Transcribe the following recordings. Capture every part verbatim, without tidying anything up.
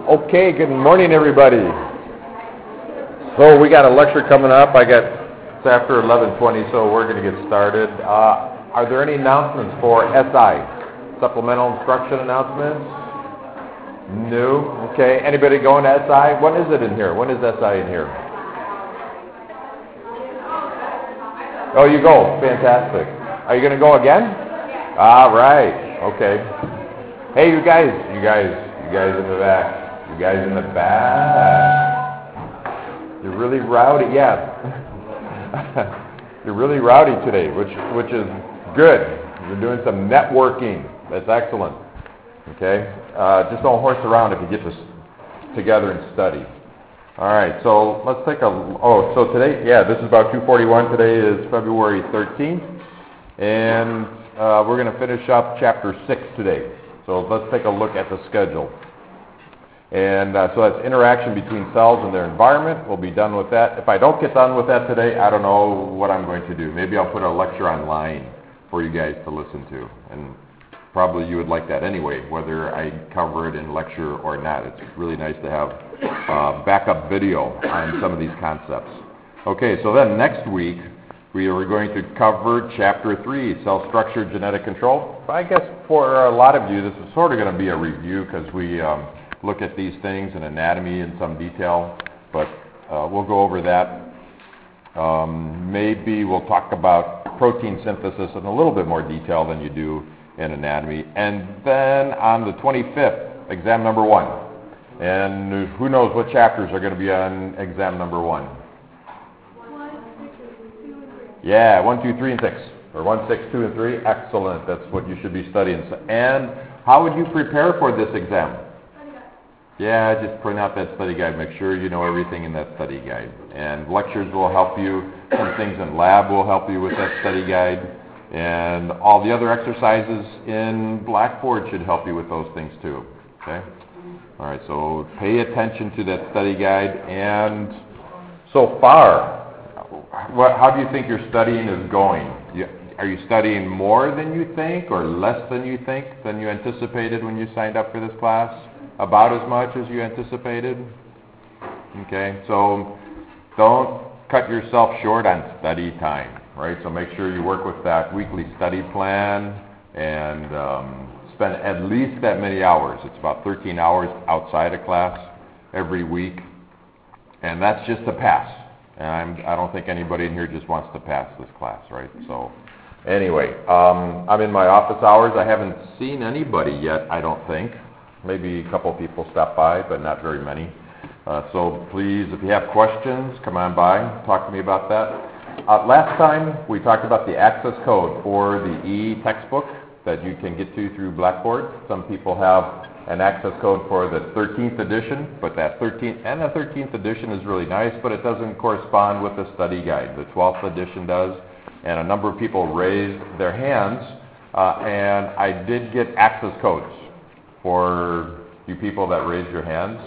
Okay, good morning, everybody. So we got a lecture coming up. I got it's after eleven twenty, so we're going to get started. Uh, are there any announcements for S I? Supplemental instruction announcements? No. Okay. Anybody going to S I? When is it in here? When is S I in here? Oh, you go. Fantastic. Are you going to go again? All right. Okay. Hey, you guys. You guys. You guys in the back. You guys in the back. You're really rowdy. Yeah. You're really rowdy today, which which is good. You're doing some networking. That's excellent. Okay. Uh, just don't horse around if you get this together and study. All right. So let's take a. Oh, so today, yeah, this is about two forty-one. Today is February thirteenth, and uh, we're going to finish up chapter six today. So let's take a look at the schedule. And uh, so that's interaction between cells and their environment. We'll be done with that. If I don't get done with that today, I don't know what I'm going to do. Maybe I'll put a lecture online for you guys to listen to. And probably you would like that anyway, whether I cover it in lecture or not. It's really nice to have uh, backup video on some of these concepts. Okay, so then next week, we are going to cover chapter three, cell structure, genetic control. I guess for a lot of you, this is sort of going to be a review because we um, look at these things in anatomy in some detail, but uh, we'll go over that. Um, maybe we'll talk about protein synthesis in a little bit more detail than you do in anatomy. And then on the twenty-fifth, exam number one. And who knows what chapters are going to be on exam number one? Yeah, one, two, three, and six. Or one, six, two, and three. Excellent. That's what you should be studying. And how would you prepare for this exam? Yeah, just print out that study guide. Make sure you know everything in that study guide. And lectures will help you. Some things in lab will help you with that study guide. And all the other exercises in Blackboard should help you with those things too. Okay? All right, so pay attention to that study guide. And so far, what, how do you think your studying is going? You, are you studying more than you think or less than you think than you anticipated when you signed up for this class? About as much as you anticipated? Okay, so don't cut yourself short on study time, right? So make sure you work with that weekly study plan and um, spend at least that many hours. It's about thirteen hours outside of class every week, and that's just to pass. And I'm, I don't think anybody in here just wants to pass this class, right? So anyway, um, I'm in my office hours. I haven't seen anybody yet, I don't think. Maybe a couple people stop by, but not very many. Uh, so please, if you have questions, come on by. Talk to me about that. Uh, last time, we talked about the access code for the E textbook that you can get to through Blackboard. Some people have an access code for the thirteenth edition, but that thirteenth and the thirteenth edition is really nice, but it doesn't correspond with the study guide. The twelfth edition does, and a number of people raised their hands, uh, and I did get access codes for you people that raised your hands.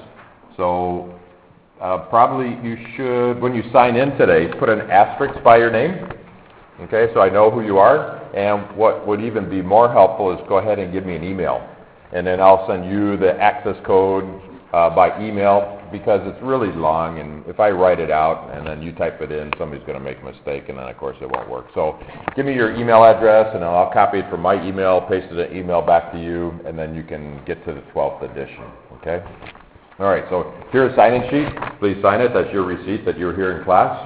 So uh, probably you should, when you sign in today, put an asterisk by your name. Okay, so I know who you are. And what would even be more helpful is go ahead and give me an email. And then I'll send you the access code uh, by email because it's really long. And if I write it out and then you type it in, somebody's going to make a mistake and then of course it won't work. So give me your email address and I'll copy it from my email, paste it in email back to you, and then you can get to the twelfth edition. Okay? All right, so here's a sign-in sheet. Please sign it. That's your receipt that you're here in class.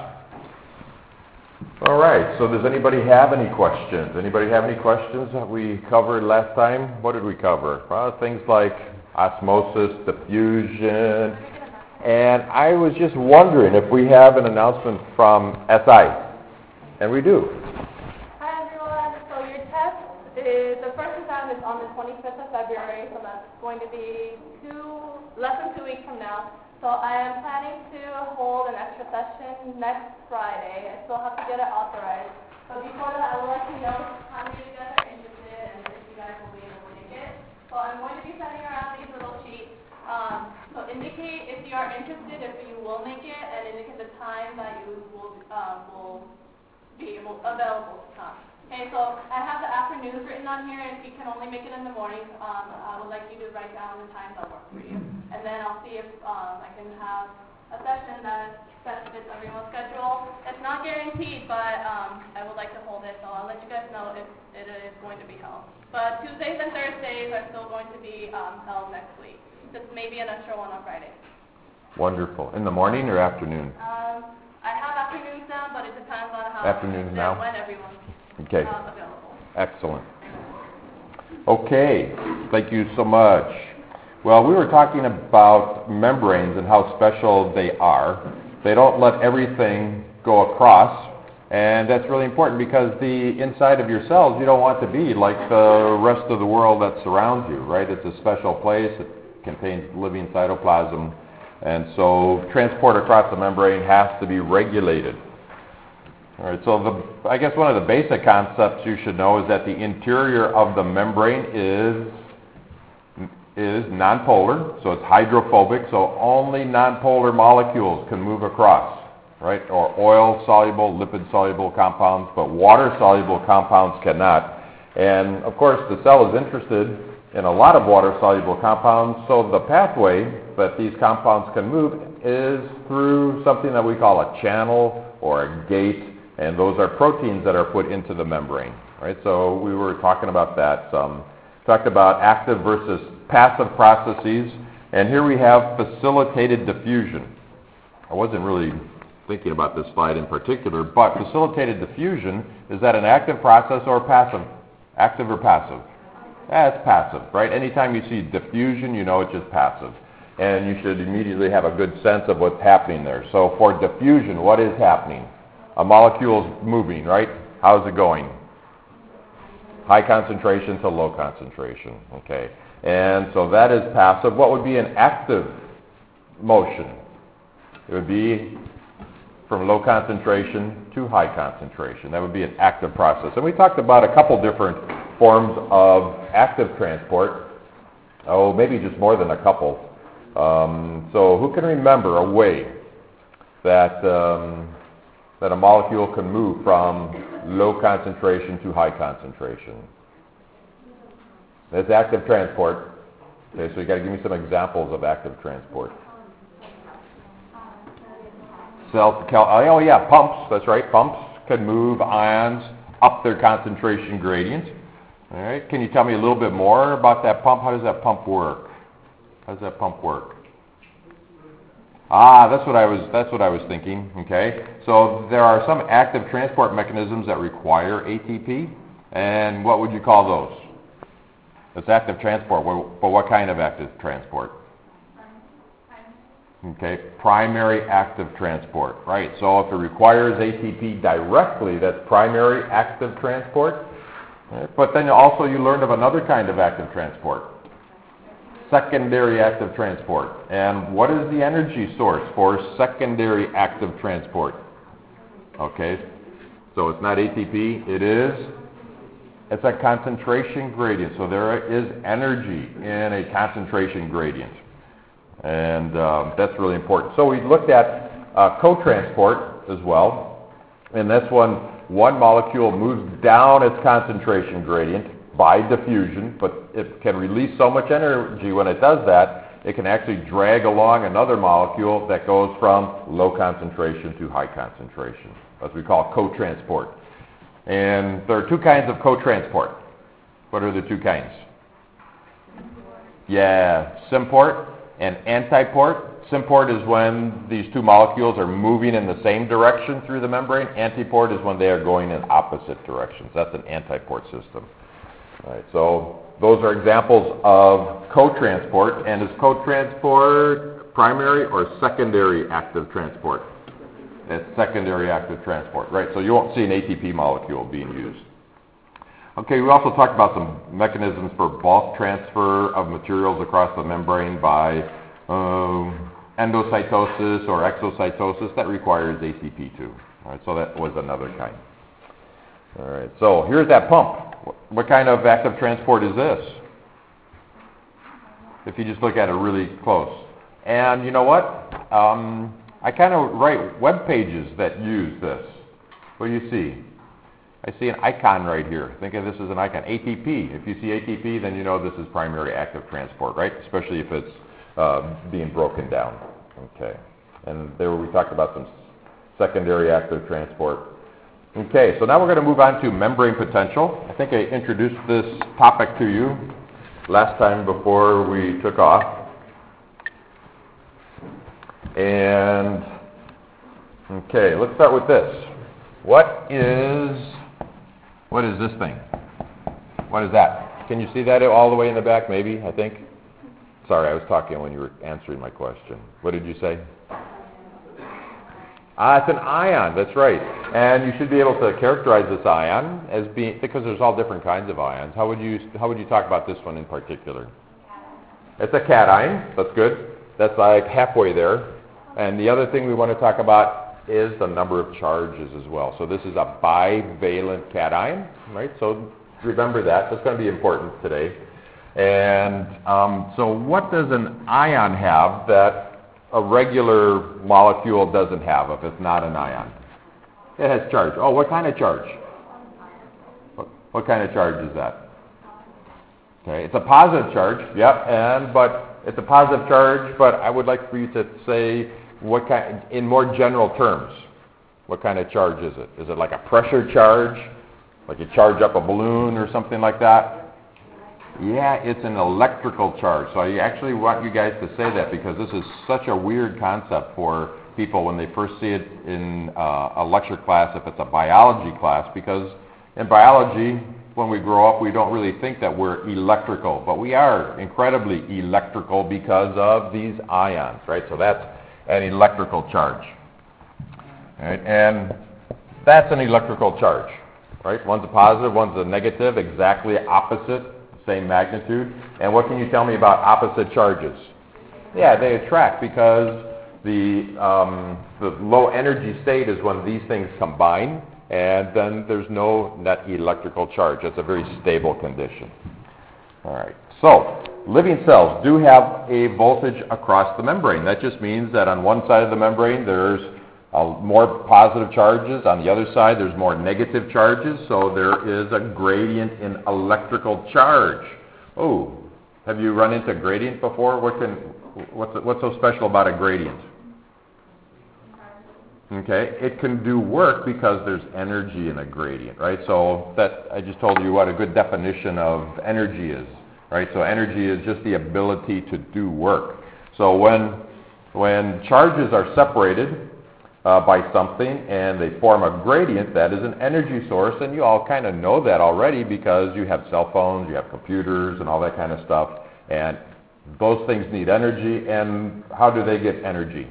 All right, so does anybody have any questions? Anybody have any questions that we covered last time? What did we cover? Well, things like osmosis, diffusion, and I was just wondering if we have an announcement from S I, and we do. Hi everyone, so your test is, the first exam is on the twenty-fifth of February, so that's going to be two, less than two weeks from now. So I am planning to hold an extra session next Friday. I still have to get it authorized. But before that, I will let you know how many of you guys are interested and if you guys will be able to make it. So I'm going to be sending around these little sheets. Um, so indicate if you are interested, if you will make it, and indicate the time that you will um, will be able, available to come. Okay, so I have the afternoons written on here. If you can only make it in the mornings, um, I would like you to write down the times that work for you. And then I'll see if um, I can have a session that best fits everyone's schedule. It's not guaranteed, but um, I would like to hold it, so I'll let you guys know if it is going to be held. But Tuesdays and Thursdays are still going to be um, held next week. Just maybe an extra one on Friday. Wonderful. In the morning or afternoon? Um, I have afternoons down, but it depends on how Afternoons now? when everyone's Okay. uh, available. Excellent. Okay. Thank you so much. Well, we were talking about membranes and how special they are. They don't let everything go across, and that's really important because the inside of your cells, you don't want to be like the rest of the world that surrounds you, right? It's a special place. It contains living cytoplasm, and so transport across the membrane has to be regulated. All right, so the, I guess one of the basic concepts you should know is that the interior of the membrane is is nonpolar, so it's hydrophobic, so only nonpolar molecules can move across, right? Or oil-soluble, lipid-soluble compounds, but water-soluble compounds cannot. And of course, the cell is interested in a lot of water-soluble compounds, so the pathway that these compounds can move is through something that we call a channel or a gate, and those are proteins that are put into the membrane, right? So we were talking about that some. Talked about active versus passive processes, and here we have facilitated diffusion. I wasn't really thinking about this slide in particular, but facilitated diffusion, is that an active process or passive? Active or passive? Yeah, it's passive, right? Anytime you see diffusion, you know it's just passive. And you should immediately have a good sense of what's happening there. So for diffusion, what is happening? A molecule's moving, right? How's it going? High concentration to low concentration, okay? And so that is passive. What would be an active motion? It would be from low concentration to high concentration. That would be an active process. And we talked about a couple different forms of active transport. Oh, maybe just more than a couple. Um, so who can remember a way that um, that a molecule can move from low concentration to high concentration? That's active transport. Okay, so you got to give me some examples of active transport. Cell, cal- oh yeah, pumps. That's right. Pumps can move ions up their concentration gradient. All right. Can you tell me a little bit more about that pump? How does that pump work? How does that pump work? Ah, that's what I was. That's what I was thinking. Okay. So there are some active transport mechanisms that require A T P, and what would you call those? It's active transport. But what kind of active transport? Okay, primary active transport, right? So if it requires A T P directly, that's primary active transport. Right? But then also you learned of another kind of active transport, secondary active transport. And what is the energy source for secondary active transport? Okay, so it's not A T P, it is, it's a concentration gradient. So there is energy in a concentration gradient. And um, that's really important. So we looked at uh, co-transport as well, and that's when one molecule moves down its concentration gradient by diffusion, but it can release so much energy when it does that, it can actually drag along another molecule that goes from low concentration to high concentration, as we call co-transport. And there are two kinds of co-transport. What are the two kinds? Yeah, symport and antiport. Symport is when these two molecules are moving in the same direction through the membrane. Antiport is when they are going in opposite directions. That's an antiport system. All right, so those are examples of co-transport. And is co-transport primary or secondary active transport? It's secondary active transport, right? So you won't see an A T P molecule being used. Okay, we also talked about some mechanisms for bulk transfer of materials across the membrane by um, endocytosis or exocytosis. That requires A T P too. All right, so that was another kind. All right, so here's that pump. What kind of active transport is this? If you just look at it really close. And you know what? Um, I kind of write web pages that use this. What do you see? I see an icon right here. Think of this as an icon. A T P. If you see A T P, then you know this is primary active transport, right? Especially if it's uh, being broken down. Okay. And there we talked about some secondary active transport. Okay, so now we're going to move on to membrane potential. I think I introduced this topic to you last time before we took off. And, okay, let's start with this. What is, what is this thing? What is that? Can you see that all the way in the back, maybe, I think? Sorry, I was talking when you were answering my question. What did you say? Ah, it's an ion, that's right. And you should be able to characterize this ion as being, because there's all different kinds of ions. How would you, how would you talk about this one in particular? It's a cation, that's good. That's like halfway there. And the other thing we want to talk about is the number of charges as well. So this is a bivalent cation, right? So remember that, that's going to be important today. And um, so what does an ion have that a regular molecule doesn't have if it's not an ion? It has charge. Oh, what kind of charge? What, what kind of charge is that? Okay, it's a positive charge, yep, and but it's a positive charge, but I would like for you to say what kind, in more general terms, what kind of charge is it? Is it like a pressure charge? Like you charge up a balloon or something like that? Yeah, it's an electrical charge. So I actually want you guys to say that because this is such a weird concept for people when they first see it in uh, a lecture class, if it's a biology class, because in biology, when we grow up, we don't really think that we're electrical, but we are incredibly electrical because of these ions, right? So that's an electrical charge, right? And that's an electrical charge, right? One's a positive, one's a negative, exactly opposite. Same magnitude. And what can you tell me about opposite charges? Yeah, they attract because the, um, the low energy state is when these things combine, and then there's no net electrical charge. It's a very stable condition. All right. So living cells do have a voltage across the membrane. That just means that on one side of the membrane there's Uh, more positive charges. On the other side, there's more negative charges, so there is a gradient in electrical charge. Oh, have you run into gradient before? What can, what's, what's so special about a gradient? Okay, it can do work because there's energy in a gradient, right? So that, I just told you what a good definition of energy is, right? So energy is just the ability to do work. So when, when charges are separated, Uh, by something and they form a gradient, that is an energy source, and you all kind of know that already because you have cell phones, you have computers and all that kind of stuff, and those things need energy. And how do they get energy?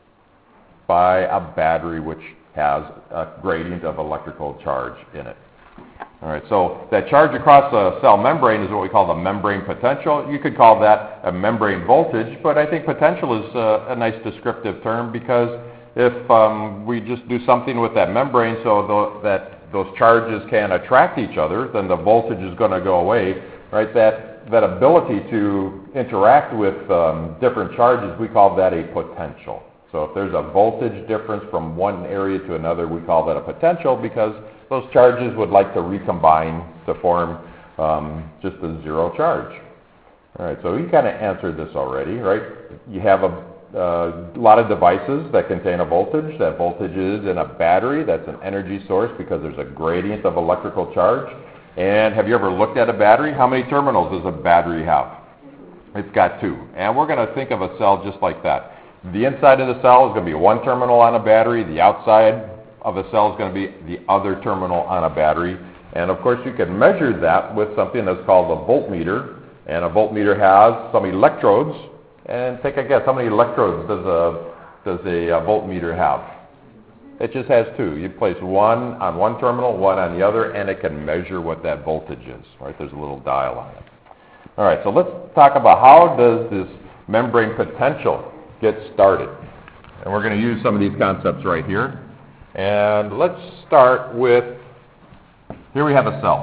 By a battery which has a gradient of electrical charge in it. All right, so that charge across the cell membrane is what we call the membrane potential. You could call that a membrane voltage, but I think potential is uh, a nice descriptive term because if um, we just do something with that membrane so th- that those charges can attract each other, then the voltage is going to go away, right? That, that ability to interact with um, different charges, we call that a potential. So if there's a voltage difference from one area to another, we call that a potential because those charges would like to recombine to form um, just a zero charge. All right, so you kind of answered this already, right? You have a Uh, a lot of devices that contain a voltage. That voltage is in a battery. That's an energy source because there's a gradient of electrical charge. And have you ever looked at a battery? How many terminals does a battery have? It's got two. And we're going to think of a cell just like that. The inside of the cell is going to be one terminal on a battery. The outside of a cell is going to be the other terminal on a battery. And of course you can measure that with something that's called a voltmeter. And a voltmeter has some electrodes. And take a guess, how many electrodes does a, does a, a voltmeter have? It just has two. You place one on one terminal, one on the other, and it can measure what that voltage is, right? There's a little dial on it. All right, so let's talk about how does this membrane potential get started. And we're going to use some of these concepts right here. And let's start with, here we have a cell.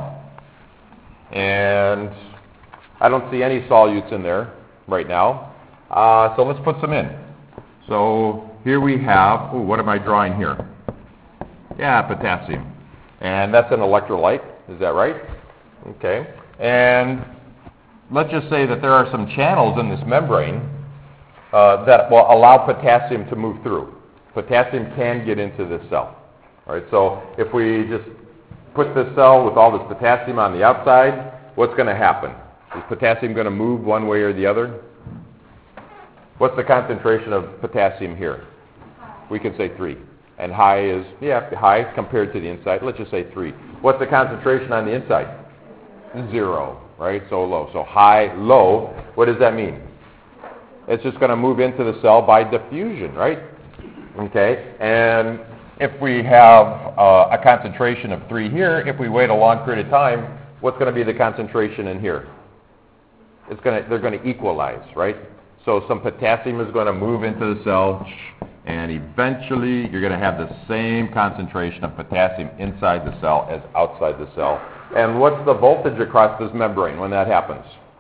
And I don't see any solutes in there right now. Uh, so let's put some in. So here we have, ooh, what am I drawing here? Yeah, potassium. And that's an electrolyte, is that right? Okay. And let's just say that there are some channels in this membrane uh, that will allow potassium to move through. Potassium can get into this cell. All right, so if we just put this cell with all this potassium on the outside, what's going to happen? Is potassium going to move one way or the other? What's the concentration of potassium here? We can say three. And high is, yeah, high compared to the inside. Let's just say three. What's the concentration on the inside? Zero, right? So low. So high, low. What does that mean? It's just going to move into the cell by diffusion, right? Okay. And if we have uh, a concentration of three here, if we wait a long period of time, what's going to be the concentration in here? It's going to, they're going to equalize, right? So some potassium is going to move into the cell, and eventually you're going to have the same concentration of potassium inside the cell as outside the cell. And what's the voltage across this membrane when that happens?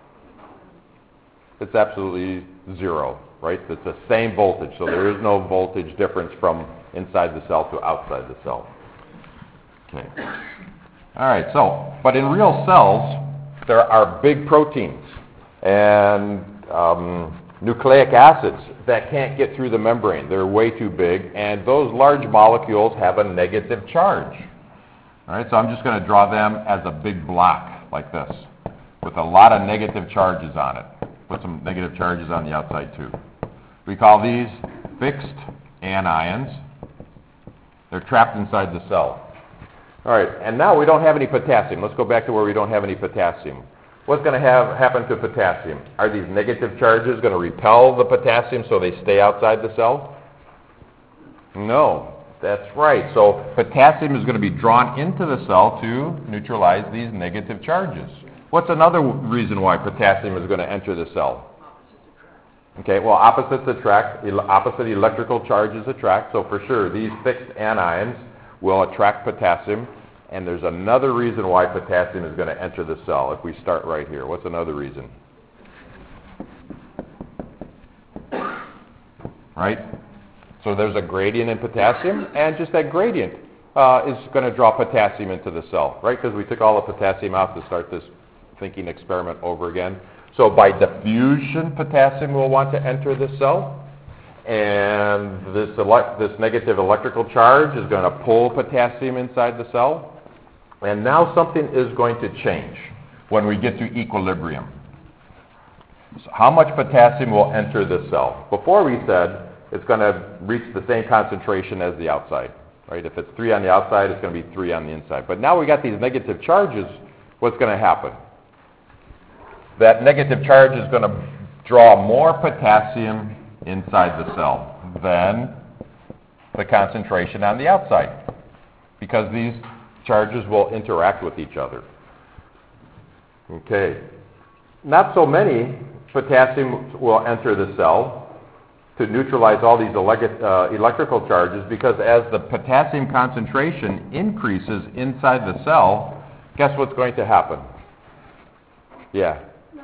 It's absolutely zero, right? It's the same voltage, so there is no voltage difference from inside the cell to outside the cell. Okay. All right, so, but in real cells, there are big proteins and um, nucleic acids that can't get through the membrane. They're way too big, and those large molecules have a negative charge. All right, so I'm just going to draw them as a big block like this with a lot of negative charges on it. Put some negative charges on the outside too. We call these fixed anions. They're trapped inside the cell. All right, and now we don't have any potassium. Let's go back to where we don't have any potassium. What's going to have happen to potassium? Are these negative charges going to repel the potassium so they stay outside the cell? No, that's right. So potassium is going to be drawn into the cell to neutralize these negative charges. What's another reason why potassium is going to enter the cell? Okay, well, opposites attract, opposite electrical charges attract, so for sure these fixed anions will attract potassium. And there's another reason why potassium is going to enter the cell. If we start right here, what's another reason? Right? So there's a gradient in potassium, and just that gradient uh, is going to draw potassium into the cell, right? Because we took all the potassium out to start this thinking experiment over again. So by diffusion, potassium will want to enter the cell. And this, ele- this negative electrical charge is going to pull potassium inside the cell. And now something is going to change when we get to equilibrium. So how much potassium will enter the cell? Before we said it's going to reach the same concentration as the outside, right? If it's three on the outside, it's going to be three on the inside. But now we got these negative charges, what's going to happen? That negative charge is going to draw more potassium inside the cell than the concentration on the outside, because these charges will interact with each other. Okay. Not so many potassium will enter the cell to neutralize all these ele- uh, electrical charges, because as the potassium concentration increases inside the cell, guess what's going to happen? Yeah.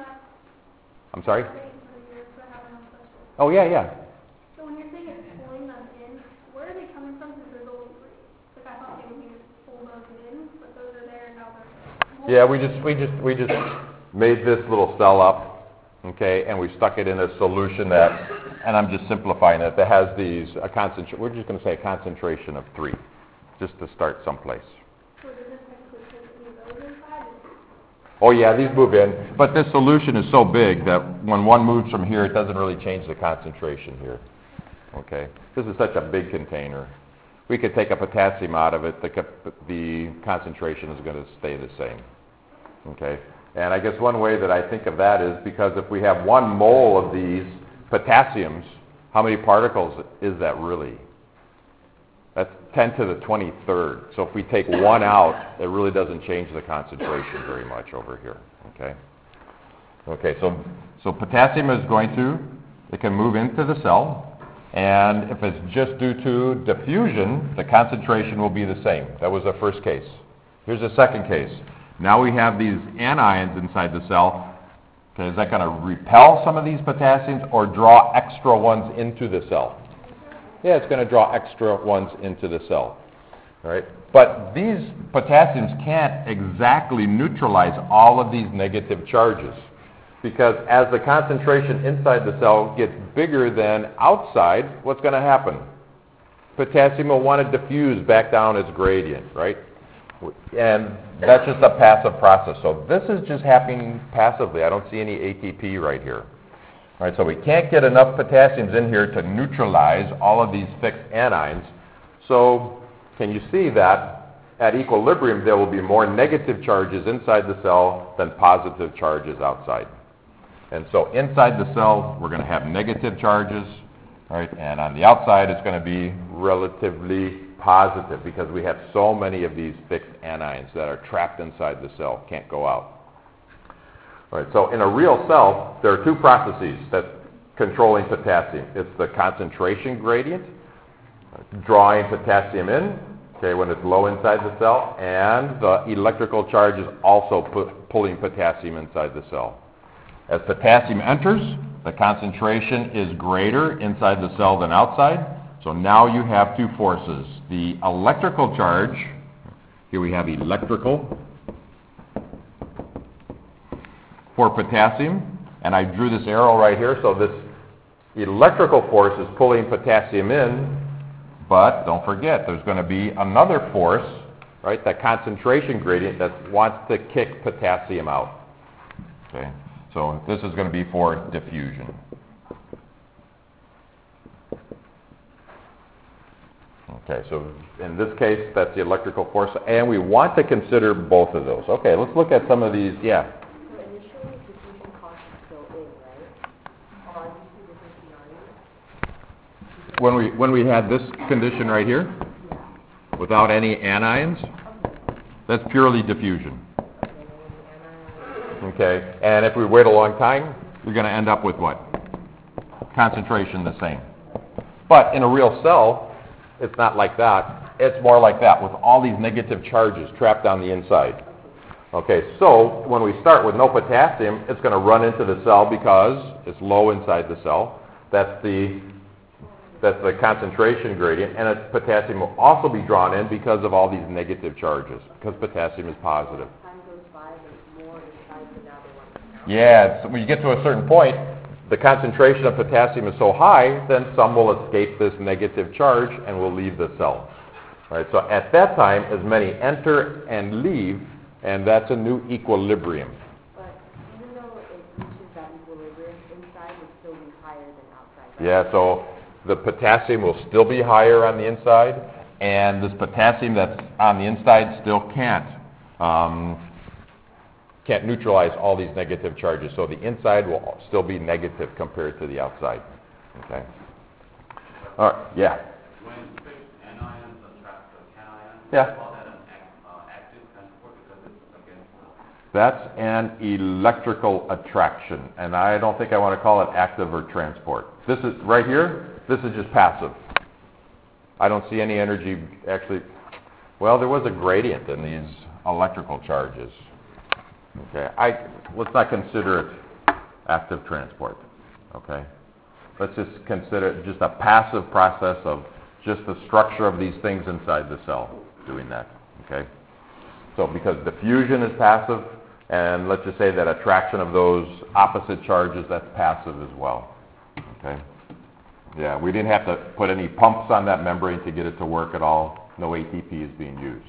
I'm sorry? Oh, yeah, yeah. So when you're saying it's pulling them in, where are they coming from? Because there's only three. Like I thought they would be just pull those in, but those are there and now they're... Yeah, we just we just we just made this little cell up, okay, and we stuck it in a solution that, and I'm just simplifying it, that has these a concentration. We're just going to say a concentration of three, just to start someplace. So does this technically put any of those inside? Oh yeah, these move in, but this solution is so big that when one moves from here, it doesn't really change the concentration here. Okay, this is such a big container. We could take a potassium out of it, the, the concentration is going to stay the same. Okay, and I guess one way that I think of that is because if we have one mole of these potassiums, how many particles is that really? That's ten to the twenty-third. So if we take one out, it really doesn't change the concentration very much over here. Okay. Okay. So so potassium is going to, it can move into the cell, and if it's just due to diffusion, the concentration will be the same. That was the first case. Here's the second case. Now we have these anions inside the cell. Okay, is that going to repel some of these potassiums or draw extra ones into the cell? Yeah, it's going to draw extra ones into the cell. right? But these potassiums can't exactly neutralize all of these negative charges, because as the concentration inside the cell gets bigger than outside, what's going to happen? Potassium will want to diffuse back down its gradient, right? And that's just a passive process. So this is just happening passively. I don't see any A T P right here. All right, so we can't get enough potassiums in here to neutralize all of these fixed anions. So can you see that at equilibrium there will be more negative charges inside the cell than positive charges outside? And so inside the cell we're going to have negative charges, right? And on the outside it's going to be relatively positive because we have so many of these fixed anions that are trapped inside the cell, can't go out. All right, so in a real cell there are two processes that's controlling potassium. It's the concentration gradient, drawing potassium in, okay, when it's low inside the cell, and the electrical charge is also pu- pulling potassium inside the cell. As potassium enters, the concentration is greater inside the cell than outside. So now you have two forces. The electrical charge, here we have electrical for potassium, and I drew this arrow right here, so this electrical force is pulling potassium in, but don't forget, there's going to be another force, right, that concentration gradient that wants to kick potassium out. Okay. So this is going to be for diffusion. Okay, so in this case, that's the electrical force, and we want to consider both of those. Okay, let's look at some of these. Yeah. So initially, diffusion cost is still in, right? Or are these two different scenarios? When we when we had this condition right here, Yeah. without any anions, Okay. that's purely diffusion. Okay, then when the anion- Okay, and if we wait a long time, you're going to end up with what? Concentration the same. But in a real cell, it's not like that. It's more like that, with all these negative charges trapped on the inside. Okay, so when we start with no potassium, it's going to run into the cell because it's low inside the cell. That's the that's the concentration gradient, and its potassium will also be drawn in because of all these negative charges, because potassium is positive. Time goes by, there's more inside the now they want to count. Yeah, it's, when you get to a certain point, the concentration of potassium is so high, then some will escape this negative charge and will leave the cell. All right, so at that time, as many enter and leave, and that's a new equilibrium. But even though it reaches that equilibrium, inside will still be higher than outside, right? Yeah, so the potassium will still be higher on the inside, and this potassium that's on the inside still can't um, can't neutralize all these negative charges. So the inside will still be negative compared to the outside. Okay. All right. Yeah. When fixed anions attract the cation, Yeah. we call that an act, uh, active transport because it's against the... That's an electrical attraction, and I don't think I want to call it active or transport. This is right here. This is just passive. I don't see any energy actually. Well, there was a gradient in these electrical charges. Okay, I let's not consider it active transport. Okay, let's just consider it just a passive process of just the structure of these things inside the cell doing that. Okay, so because diffusion is passive, and let's just say that attraction of those opposite charges, that's passive as well. Okay, yeah, we didn't have to put any pumps on that membrane to get it to work at all. No A T P is being used.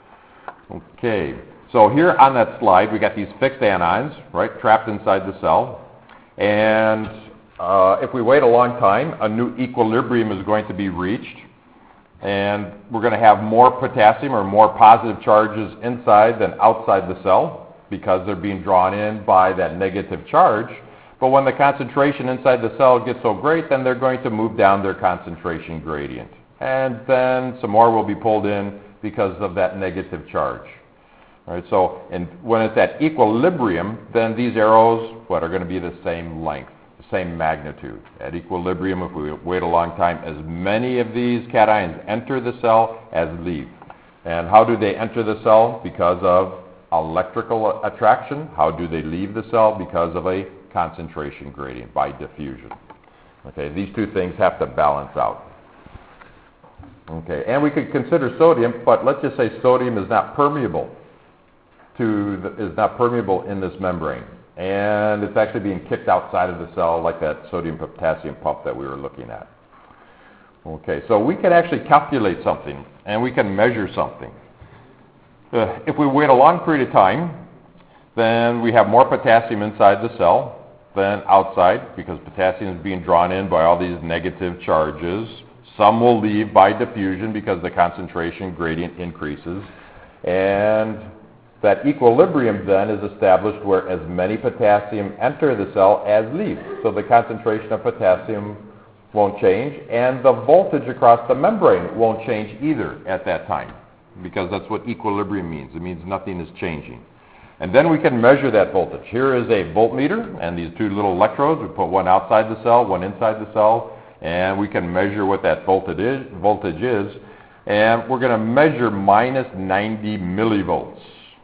Okay. So here on that slide, we got these fixed anions, right, trapped inside the cell. And uh, if we wait a long time, a new equilibrium is going to be reached. And we're going to have more potassium or more positive charges inside than outside the cell because they're being drawn in by that negative charge. But when the concentration inside the cell gets so great, then they're going to move down their concentration gradient. And then some more will be pulled in because of that negative charge. All right, so and when it's at equilibrium, then these arrows, what, are going to be the same length, the same magnitude. At equilibrium, if we wait a long time, as many of these cations enter the cell as leave. And how do they enter the cell? Because of electrical attraction. How do they leave the cell? Because of a concentration gradient by diffusion. Okay, these two things have to balance out. Okay, and we could consider sodium, but let's just say sodium is not permeable to the, is not permeable in this membrane, and it's actually being kicked outside of the cell like that sodium-potassium pump that we were looking at. Okay, so we can actually calculate something, and we can measure something. Uh, if we wait a long period of time, then we have more potassium inside the cell than outside, because potassium is being drawn in by all these negative charges. Some will leave by diffusion because the concentration gradient increases. And that equilibrium then is established where as many potassium enter the cell as leave. So the concentration of potassium won't change, and the voltage across the membrane won't change either at that time, because that's what equilibrium means. It means nothing is changing. And then we can measure that voltage. Here is a voltmeter and these two little electrodes. We put one outside the cell, one inside the cell, and we can measure what that voltage is. Voltage is. And we're going to measure minus ninety millivolts.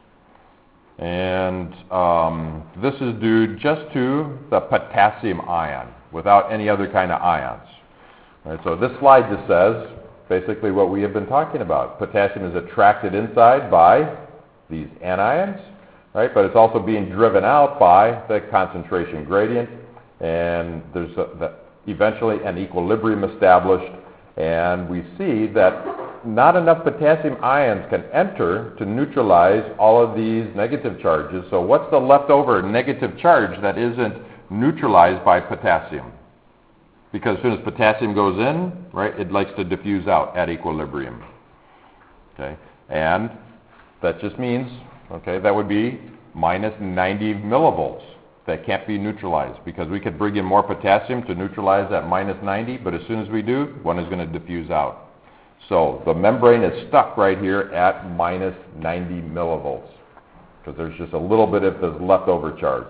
And um, this is due just to the potassium ion, without any other kind of ions. All right, so this slide just says basically what we have been talking about. Potassium is attracted inside by these anions. Right, but it's also being driven out by the concentration gradient, and there's a, the, eventually an equilibrium established, and we see that not enough potassium ions can enter to neutralize all of these negative charges. So what's the leftover negative charge that isn't neutralized by potassium? Because as soon as potassium goes in, right, it likes to diffuse out at equilibrium. Okay, and that just means, okay, that would be minus ninety millivolts. That can't be neutralized, because we could bring in more potassium to neutralize that minus ninety, but as soon as we do, one is going to diffuse out. So the membrane is stuck right here at minus ninety millivolts, because there's just a little bit of this leftover charge.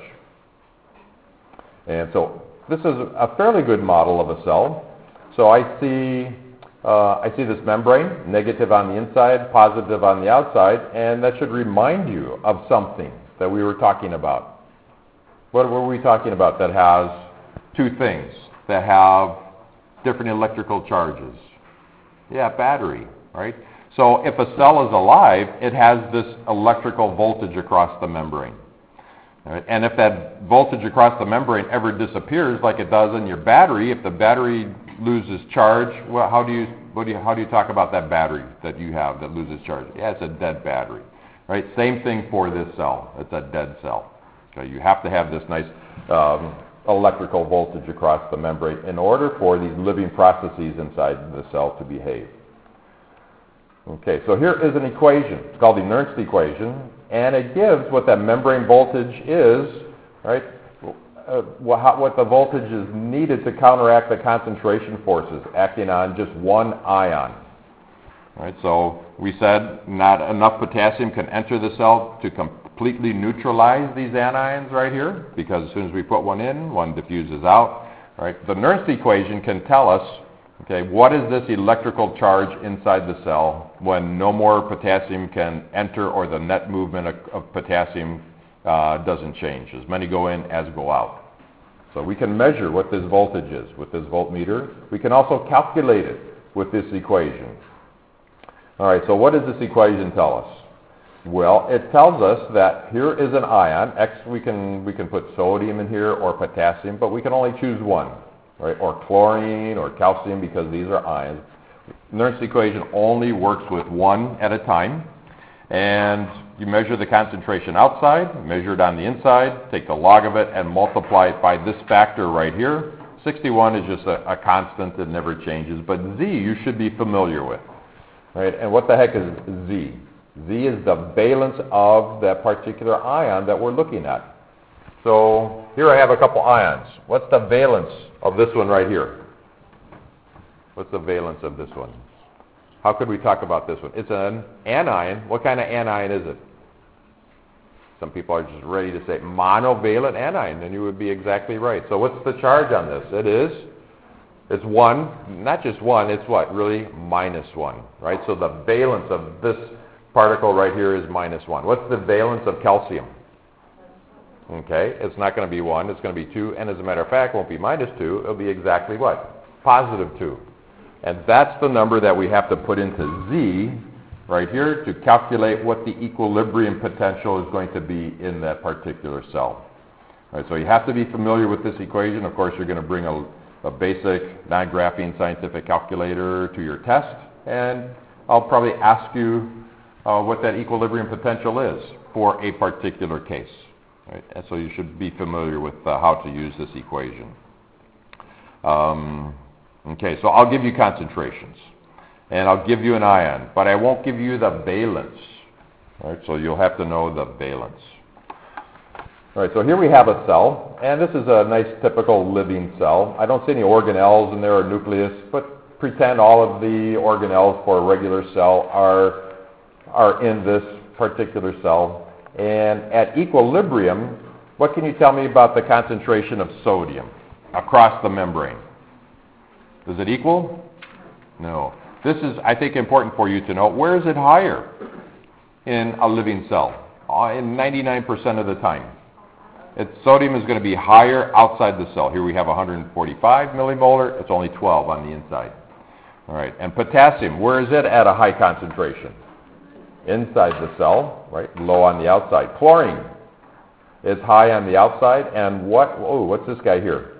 And so this is a fairly good model of a cell. So I see Uh, I see this membrane, negative on the inside, positive on the outside, and that should remind you of something that we were talking about. What were we talking about that has two things that have different electrical charges? Yeah, battery, right? So if a cell is alive, it has this electrical voltage across the membrane. Right? And if that voltage across the membrane ever disappears, like it does in your battery, if the battery loses charge, well, how do you, what do you, how do you talk about that battery that you have that loses charge? Yeah, it's a dead battery, right? Same thing for this cell. It's a dead cell. Okay, you have to have this nice um, electrical voltage across the membrane in order for these living processes inside the cell to behave. Okay, so here is an equation. It's called the Nernst equation, and it gives what that membrane voltage is, right? Uh, what the voltage is needed to counteract the concentration forces acting on just one ion. Right, so we said not enough potassium can enter the cell to completely neutralize these anions right here, because as soon as we put one in, one diffuses out. Right? The Nernst equation can tell us, okay, what is this electrical charge inside the cell when no more potassium can enter, or the net movement of, of potassium uh, doesn't change. As many go in as go out. So we can measure what this voltage is with this voltmeter. We can also calculate it with this equation. All right, so what does this equation tell us? Well, it tells us that here is an ion. X, we can, we can put sodium in here or potassium, but we can only choose one, right? Or chlorine or calcium, because these are ions. Nernst equation only works with one at a time. And you measure the concentration outside, measure it on the inside, take the log of it, and multiply it by this factor right here. sixty-one is just a, a constant that never changes, but Z you should be familiar with. Right? And what the heck is Z? Z is the valence of that particular ion that we're looking at. So here I have a couple ions. What's the valence of this one right here? What's the valence of this one? How could we talk about this one? It's an anion. What kind of anion is it? Some people are just ready to say monovalent anion, and you would be exactly right. So what's the charge on this? It is, it's one, not just one, it's what? Really minus one, right? So the valence of this particle right here is minus one. What's the valence of calcium? Okay, it's not going to be one, it's going to be two, and as a matter of fact, it won't be minus two, it'll be exactly what? Positive two. And that's the number that we have to put into Z right here to calculate what the equilibrium potential is going to be in that particular cell. All right, so you have to be familiar with this equation. Of course, you're going to bring a, a basic non-graphing scientific calculator to your test, and I'll probably ask you uh, what that equilibrium potential is for a particular case. Right? And so you should be familiar with uh, how to use this equation. Um, okay, so I'll give you concentrations, and I'll give you an ion, but I won't give you the valence. Right? So you'll have to know the valence. All right, so here we have a cell, and this is a nice typical living cell. I don't see any organelles in there or nucleus, but pretend all of the organelles for a regular cell are, are in this particular cell. And at equilibrium, what can you tell me about the concentration of sodium across the membrane? Is it equal? No. This is, I think, important for you to know. Where is it higher in a living cell? Uh, in ninety-nine percent of the time. Its sodium is going to be higher outside the cell. Here we have one hundred forty-five millimolar. It's only twelve on the inside. All right. And potassium, where is it at a high concentration? Inside the cell, right? Low on the outside. Chlorine is high on the outside. And what? Oh, what's this guy here?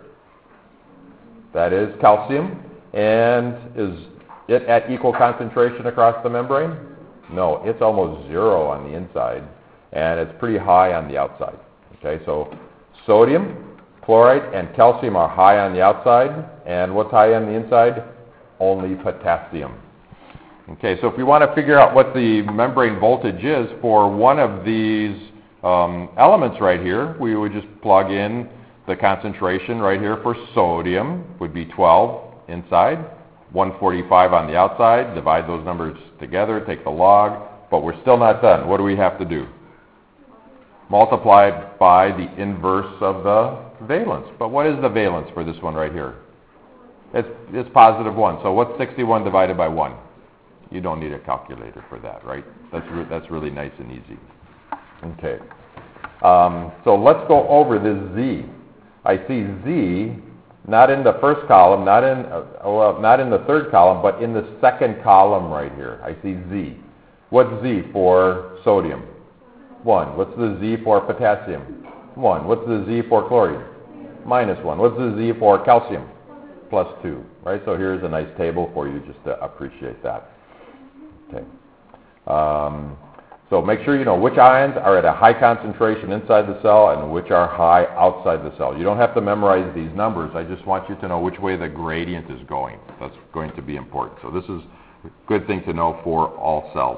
That is calcium. And is it at equal concentration across the membrane? No, it's almost zero on the inside, and it's pretty high on the outside. Okay, so sodium, chloride, and calcium are high on the outside, and what's high on the inside? Only potassium. Okay, so if we want to figure out what the membrane voltage is for one of these um, elements right here, we would just plug in the concentration right here for sodium, would be twelve inside, one forty-five on the outside, divide those numbers together, take the log, but we're still not done. What do we have to do? Multiplied by the inverse of the valence. But what is the valence for this one right here? It's, it's positive one. So what's sixty-one divided by one? You don't need a calculator for that, right? That's, re that's really nice and easy. Okay. Um, so let's go over this Z. I see Z not in the first column, not in, uh, well, not in the third column, but in the second column right here. I see Z. What's Z for sodium? one. What's the Z for potassium? one. What's the Z for chlorine? Minus one. What's the Z for calcium? Plus two. Right? So here's a nice table for you just to appreciate that. Okay. Um, so make sure you know which ions are at a high concentration inside the cell and which are high outside the cell. You don't have to memorize these numbers. I just want you to know which way the gradient is going. That's going to be important. So this is a good thing to know for all cells.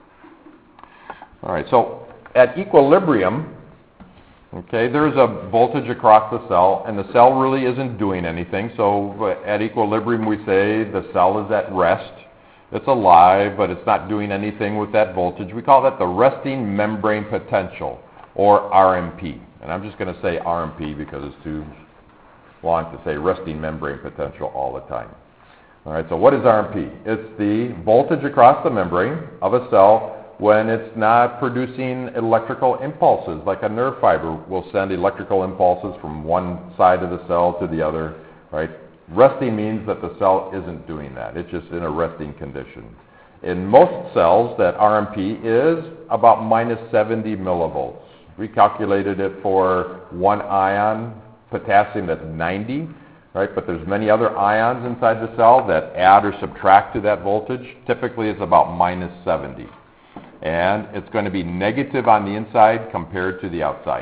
All right. So at equilibrium, okay, there's a voltage across the cell, and the cell really isn't doing anything. So at equilibrium, we say the cell is at rest. It's alive, but it's not doing anything with that voltage. We call that the resting membrane potential, or R M P. And I'm just going to say R M P because it's too long to say resting membrane potential all the time. All right, so what is R M P? It's the voltage across the membrane of a cell when it's not producing electrical impulses, like a nerve fiber will send electrical impulses from one side of the cell to the other, right? Resting means that the cell isn't doing that. It's just in a resting condition. In most cells, that R M P is about minus seventy millivolts. We calculated it for one ion, potassium, that's ninety, right? But there's many other ions inside the cell that add or subtract to that voltage. Typically, it's about minus seventy. And it's going to be negative on the inside compared to the outside.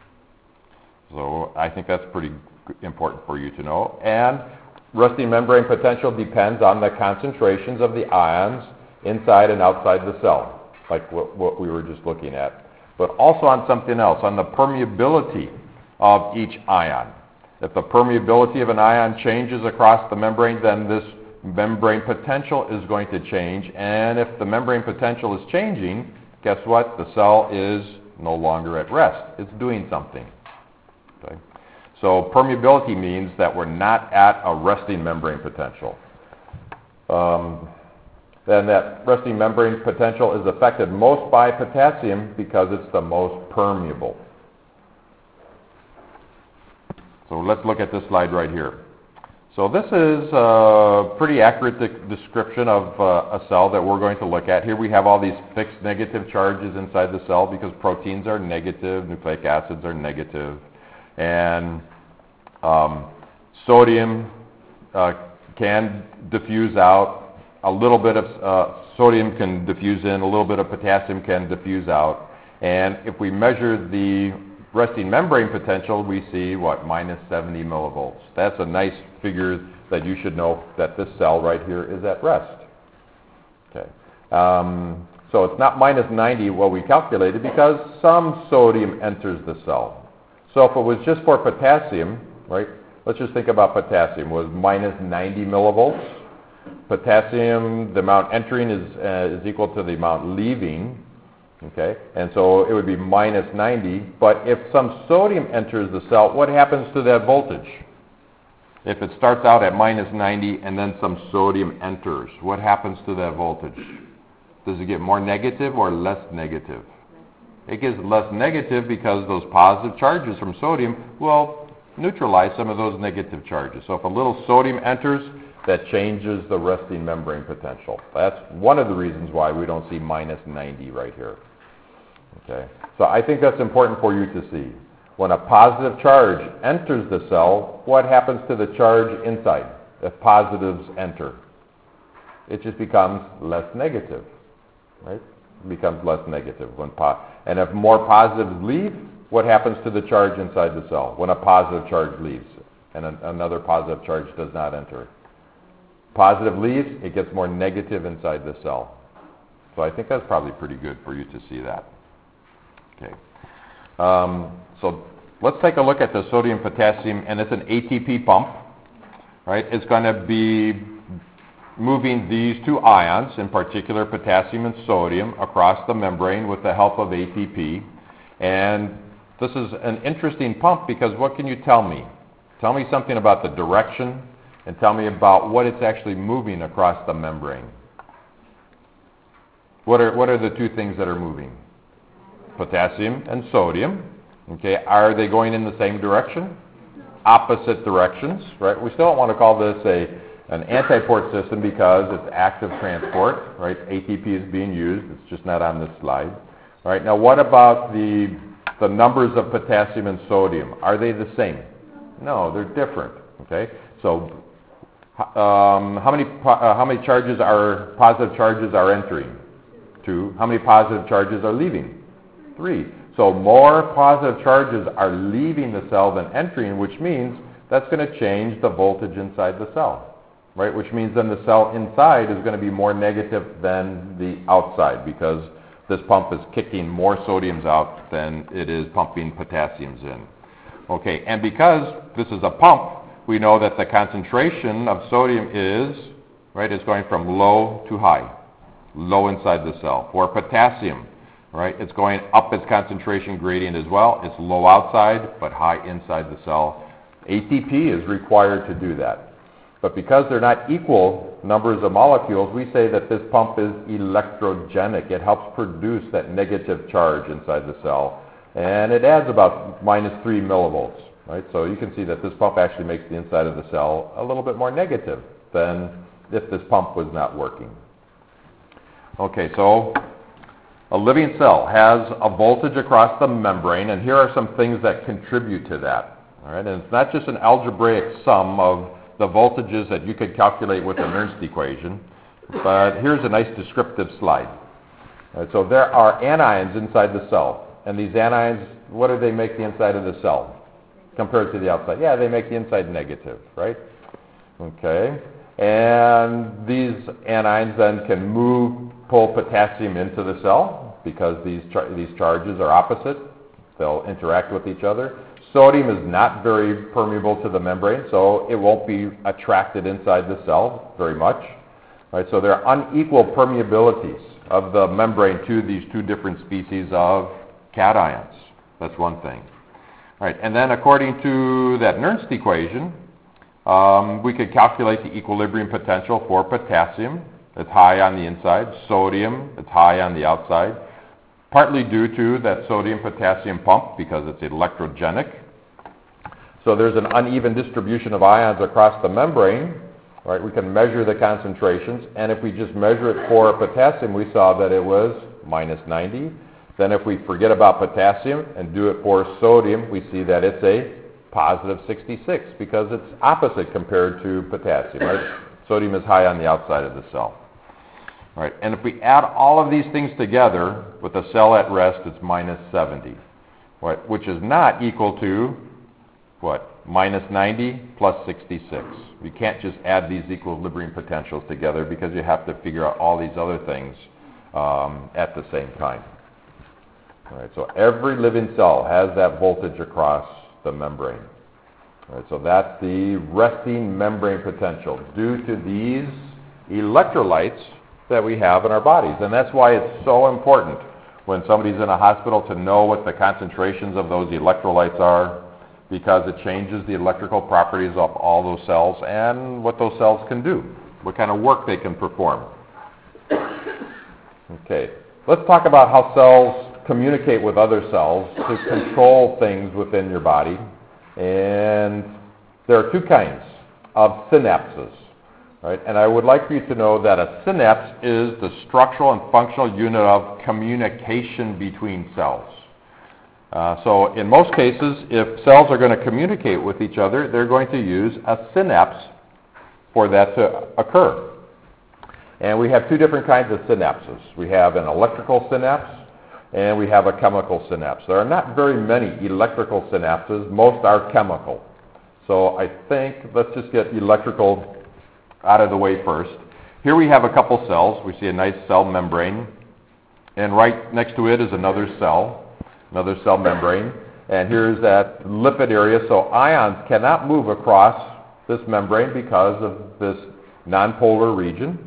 So I think that's pretty important for you to know. And resting membrane potential depends on the concentrations of the ions inside and outside the cell, like what, what we were just looking at. But also on something else, on the permeability of each ion. If the permeability of an ion changes across the membrane, then this membrane potential is going to change. And if the membrane potential is changing, guess what? The cell is no longer at rest. It's doing something. Okay? So permeability means that we're not at a resting membrane potential. Um, then that resting membrane potential is affected most by potassium because it's the most permeable. So let's look at this slide right here. So this is a pretty accurate de- description of uh, a cell that we're going to look at. Here we have all these fixed negative charges inside the cell because proteins are negative, nucleic acids are negative, and um, sodium uh, can diffuse out. A little bit of uh, sodium can diffuse in, a little bit of potassium can diffuse out. And if we measure the resting membrane potential, we see, what, minus seventy millivolts. That's a nice figure that you should know that this cell right here is at rest. Okay. Um, so it's not minus ninety what we calculated because some sodium enters the cell. So if it was just for potassium, right, let's just think about potassium, was minus ninety millivolts. Potassium, the amount entering is, uh, is equal to the amount leaving. Okay, and so it would be minus ninety, but if some sodium enters the cell, what happens to that voltage? If it starts out at minus ninety and then some sodium enters, what happens to that voltage? Does it get more negative or less negative? It gets less negative because those positive charges from sodium will neutralize some of those negative charges. So if a little sodium enters, that changes the resting membrane potential. That's one of the reasons why we don't see minus ninety right here. Okay, so I think that's important for you to see. When a positive charge enters the cell, what happens to the charge inside if positives enter? It just becomes less negative, right? It becomes less negative. When po- and if more positives leave, what happens to the charge inside the cell when a positive charge leaves and an- another positive charge does not enter? Positive leaves, it gets more negative inside the cell. So I think that's probably pretty good for you to see that. Okay. Um, so let's take a look at the sodium potassium, and it's an A T P pump, right? It's going to be moving these two ions, in particular potassium and sodium, across the membrane with the help of A T P. And this is an interesting pump because what can you tell me? Tell me something about the direction and tell me about what it's actually moving across the membrane. What are, what are the two things that are moving? Potassium and sodium. Okay, are they going in the same direction? Opposite directions, right? We still don't want to call this a an antiport system because it's active transport, right? A T P is being used. It's just not on this slide. All right, now what about the the numbers of potassium and sodium? Are they the same? No, they're different. Okay, so um, how many uh, how many charges are positive charges are entering? Two. How many positive charges are leaving? Three. So more positive charges are leaving the cell than entering, which means that's going to change the voltage inside the cell, right? Which means then the cell inside is going to be more negative than the outside because this pump is kicking more sodiums out than it is pumping potassiums in. Okay, and because this is a pump, we know that the concentration of sodium is, right, it's going from low to high, low inside the cell. For potassium, right, it's going up its concentration gradient as well. It's low outside, but high inside the cell. A T P is required to do that. But because they're not equal numbers of molecules, we say that this pump is electrogenic. It helps produce that negative charge inside the cell. And it adds about minus three millivolts, right? So you can see that this pump actually makes the inside of the cell a little bit more negative than if this pump was not working. Okay, so a living cell has a voltage across the membrane, and here are some things that contribute to that. All right, and it's not just an algebraic sum of the voltages that you could calculate with the Nernst equation, but here's a nice descriptive slide. All right, so there are anions inside the cell, and these anions, what do they make the inside of the cell compared to the outside? Yeah, they make the inside negative, right? Okay, and these anions then can move pull potassium into the cell because these char- these charges are opposite. They'll interact with each other. Sodium is not very permeable to the membrane, so it won't be attracted inside the cell very much. Right, so there are unequal permeabilities of the membrane to these two different species of cations. That's one thing. All right, and then according to that Nernst equation, um, we could calculate the equilibrium potential for potassium. It's high on the inside. Sodium, it's high on the outside, partly due to that sodium-potassium pump because it's electrogenic. So there's an uneven distribution of ions across the membrane, right? We can measure the concentrations, and if we just measure it for potassium, we saw that it was minus ninety. Then if we forget about potassium and do it for sodium, we see that it's a positive sixty-six because it's opposite compared to potassium, right? Sodium is high on the outside of the cell. All right, and if we add all of these things together, with the cell at rest, it's minus seventy, right? Which is not equal to, what, minus ninety plus sixty-six. We can't just add these equilibrium potentials together because you have to figure out all these other things um, at the same time. All right, so every living cell has that voltage across the membrane. All right, so that's the resting membrane potential due to these electrolytes that we have in our bodies. And that's why it's so important when somebody's in a hospital to know what the concentrations of those electrolytes are, because it changes the electrical properties of all those cells and what those cells can do, what kind of work they can perform. Okay, let's talk about how cells communicate with other cells to control things within your body. And there are two kinds of synapses. Right? And I would like for you to know that a synapse is the structural and functional unit of communication between cells. Uh, so in most cases, if cells are going to communicate with each other, they're going to use a synapse for that to occur. And we have two different kinds of synapses. We have an electrical synapse and we have a chemical synapse. There are not very many electrical synapses. Most are chemical. So I think let's just get electrical out of the way first. Here we have a couple cells. We see a nice cell membrane, and right next to it is another cell, another cell membrane, and here's that lipid area. So ions cannot move across this membrane because of this nonpolar region.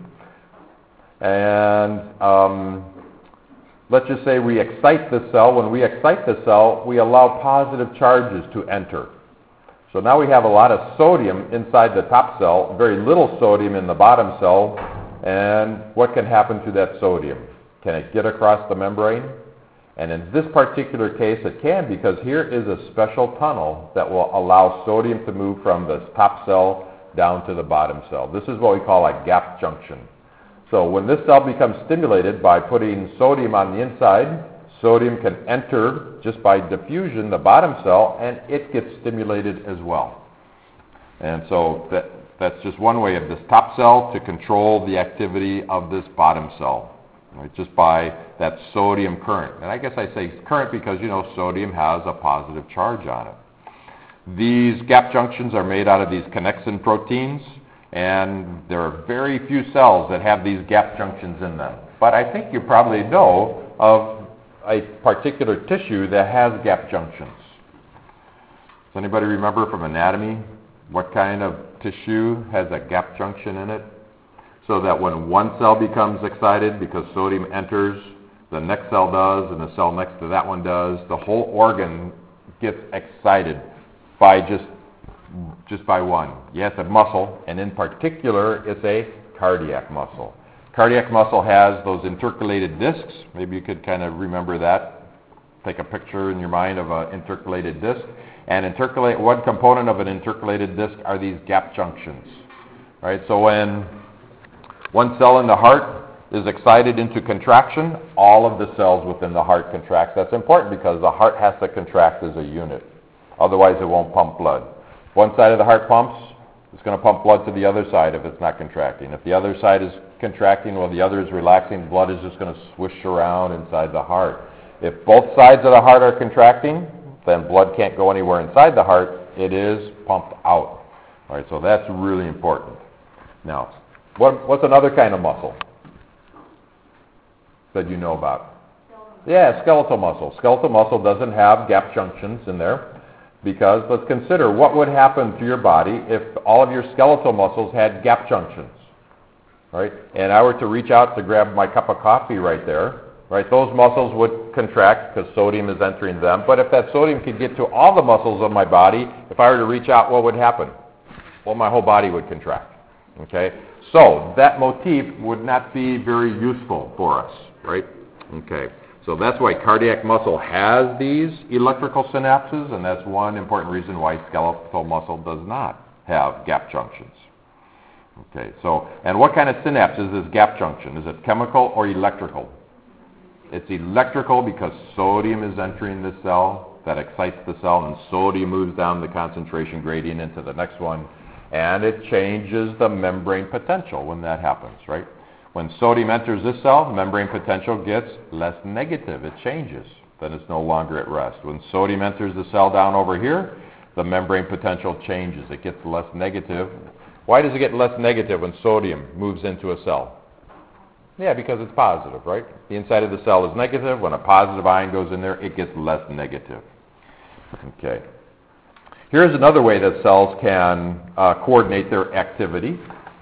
And um, let's just say we excite the cell. When we excite the cell, we allow positive charges to enter. So now we have a lot of sodium inside the top cell, very little sodium in the bottom cell, and what can happen to that sodium? Can it get across the membrane? And in this particular case it can, because here is a special tunnel that will allow sodium to move from the top cell down to the bottom cell. This is what we call a gap junction. So when this cell becomes stimulated by putting sodium on the inside, sodium can enter just by diffusion the bottom cell, and it gets stimulated as well. And so that, that's just one way of this top cell to control the activity of this bottom cell, right, just by that sodium current. And I guess I say current because, you know, sodium has a positive charge on it. These gap junctions are made out of these connexin proteins, and there are very few cells that have these gap junctions in them. But I think you probably know of a particular tissue that has gap junctions. Does anybody remember from anatomy what kind of tissue has a gap junction in it? So that when one cell becomes excited because sodium enters, the next cell does, and the cell next to that one does, the whole organ gets excited by just, just by one. Yes, a muscle, and in particular, it's a cardiac muscle. Cardiac muscle has those intercalated discs. Maybe you could kind of remember that. Take a picture in your mind of an intercalated disc. And intercalate, one component of an intercalated disc are these gap junctions. Right? So when one cell in the heart is excited into contraction, all of the cells within the heart contract. That's important because the heart has to contract as a unit. Otherwise it won't pump blood. One side of the heart pumps, it's going to pump blood to the other side if it's not contracting. If the other side is contracting while the other is relaxing, blood is just going to swish around inside the heart. If both sides of the heart are contracting, then blood can't go anywhere inside the heart. It is pumped out. All right, so that's really important. Now, what, what's another kind of muscle that you know about? Yeah, skeletal muscle. Skeletal muscle doesn't have gap junctions in there. Because let's consider what would happen to your body if all of your skeletal muscles had gap junctions, right? And I were to reach out to grab my cup of coffee right there, right? Those muscles would contract because sodium is entering them. But if that sodium could get to all the muscles of my body, if I were to reach out, what would happen? Well, my whole body would contract, okay? So that motif would not be very useful for us, right? Okay. So that's why cardiac muscle has these electrical synapses, and that's one important reason why skeletal muscle does not have gap junctions. Okay, so, and what kind of synapse is this gap junction? Is it chemical or electrical? It's electrical because sodium is entering the cell, that excites the cell, and sodium moves down the concentration gradient into the next one, and it changes the membrane potential when that happens, right? When sodium enters this cell, membrane potential gets less negative. It changes. Then it's no longer at rest. When sodium enters the cell down over here, the membrane potential changes. It gets less negative. Why does it get less negative when sodium moves into a cell? Yeah, because it's positive, right? The inside of the cell is negative. When a positive ion goes in there, it gets less negative. Okay. Here's another way that cells can uh, coordinate their activity.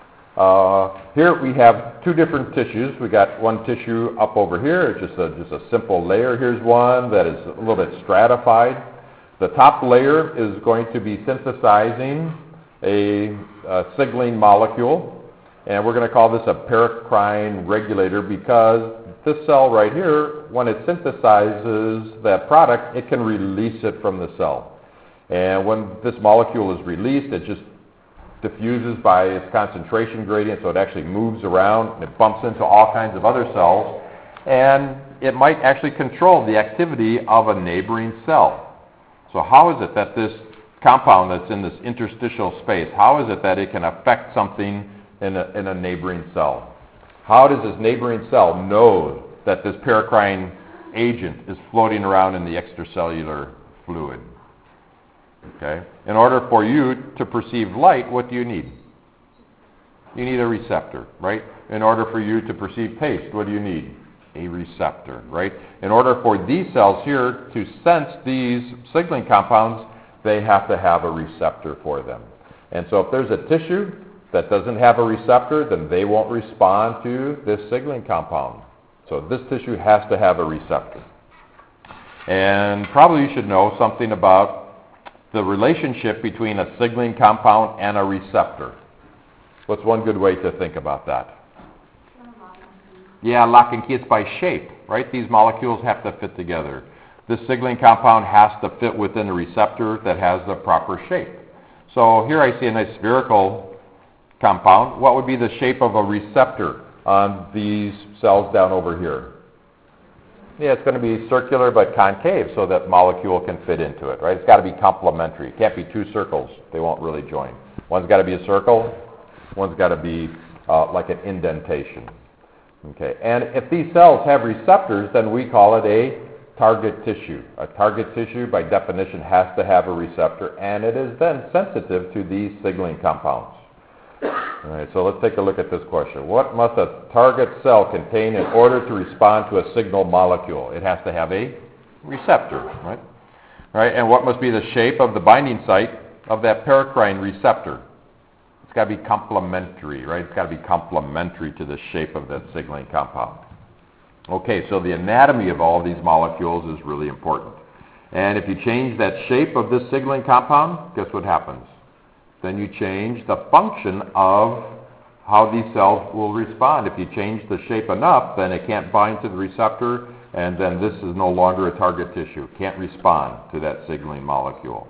Uh, here we have two different tissues. We got one tissue up over here, it's just a, just a simple layer. Here's one that is a little bit stratified. The top layer is going to be synthesizing a, a signaling molecule, and we're going to call this a paracrine regulator because this cell right here, when it synthesizes that product, it can release it from the cell. And when this molecule is released, it just diffuses by its concentration gradient, so it actually moves around and it bumps into all kinds of other cells, and it might actually control the activity of a neighboring cell. So how is it that this compound that's in this interstitial space, how is it that it can affect something in a, in a neighboring cell? How does this neighboring cell know that this paracrine agent is floating around in the extracellular fluid? Okay. In order for you to perceive light, what do you need? You need a receptor, right? In order for you to perceive taste, what do you need? A receptor, right? In order for these cells here to sense these signaling compounds, they have to have a receptor for them. And so if there's a tissue that doesn't have a receptor, then they won't respond to this signaling compound. So this tissue has to have a receptor. And probably you should know something about the relationship between a signaling compound and a receptor. What's one good way to think about that? Yeah, lock and key. It's by shape, right? These molecules have to fit together. This signaling compound has to fit within a receptor that has the proper shape. So here I see a nice spherical compound. What would be the shape of a receptor on these cells down over here? Yeah, it's going to be circular but concave so that molecule can fit into it, right? It's got to be complementary. It can't be two circles. They won't really join. One's got to be a circle. One's got to be uh, like an indentation. Okay, and if these cells have receptors, then we call it a target tissue. A target tissue, by definition, has to have a receptor, and it is then sensitive to these signaling compounds. All right, so let's take a look at this question. What must a target cell contain in order to respond to a signal molecule? It has to have a receptor, right? All right, and what must be the shape of the binding site of that paracrine receptor? It's got to be complementary, right? It's got to be complementary to the shape of that signaling compound. Okay, so the anatomy of all these molecules is really important. And if you change that shape of this signaling compound, guess what happens? Then you change the function of how these cells will respond. If you change the shape enough, then it can't bind to the receptor, and then this is no longer a target tissue. It can't respond to that signaling molecule.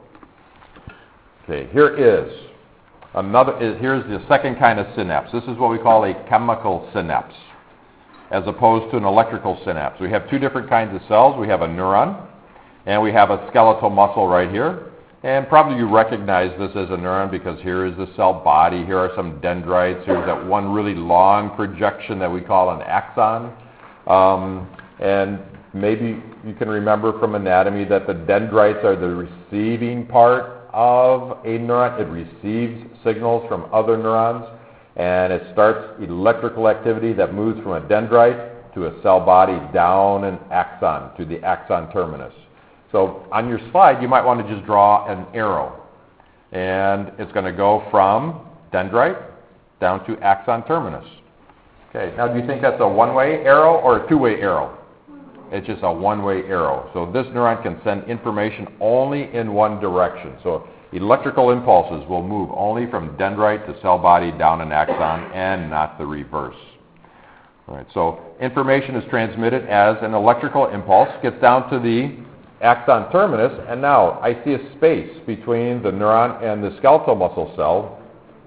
Okay, here is another, here's the second kind of synapse. This is what we call a chemical synapse, as opposed to an electrical synapse. We have two different kinds of cells. We have a neuron, and we have a skeletal muscle right here. And probably you recognize this as a neuron because here is the cell body, here are some dendrites, here's that one really long projection that we call an axon. Um, and maybe you can remember from anatomy that the dendrites are the receiving part of a neuron. It receives signals from other neurons, and it starts electrical activity that moves from a dendrite to a cell body down an axon, to the axon terminus. So on your slide, you might want to just draw an arrow. And it's going to go from dendrite down to axon terminus. Okay, now do you think that's a one-way arrow or a two-way arrow? It's just a one-way arrow. So this neuron can send information only in one direction. So electrical impulses will move only from dendrite to cell body down an axon and not the reverse. All right, so information is transmitted as an electrical impulse, gets down to the axon terminus, and now I see a space between the neuron and the skeletal muscle cell,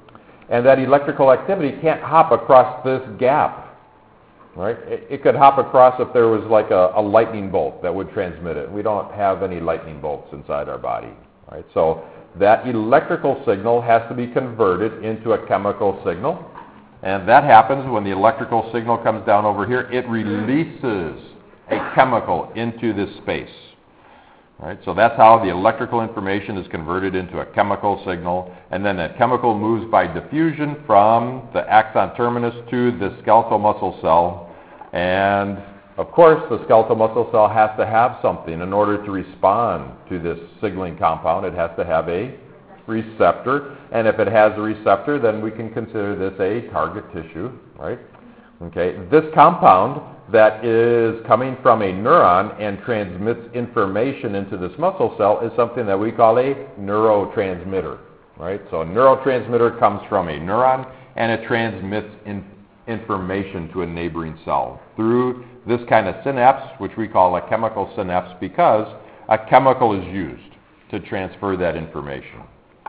and that electrical activity can't hop across this gap. Right? It, it could hop across if there was like a, a lightning bolt that would transmit it. We don't have any lightning bolts inside our body. Right? So that electrical signal has to be converted into a chemical signal. And that happens when the electrical signal comes down over here. It releases a chemical into this space. Right? So that's how the electrical information is converted into a chemical signal, and then that chemical moves by diffusion from the axon terminus to the skeletal muscle cell. And of course, the skeletal muscle cell has to have something in order to respond to this signaling compound. It has to have a receptor, and if it has a receptor, then we can consider this a target tissue, right? Okay, this compound that is coming from a neuron and transmits information into this muscle cell is something that we call a neurotransmitter, right? So a neurotransmitter comes from a neuron and it transmits in information to a neighboring cell through this kind of synapse, which we call a chemical synapse, because a chemical is used to transfer that information.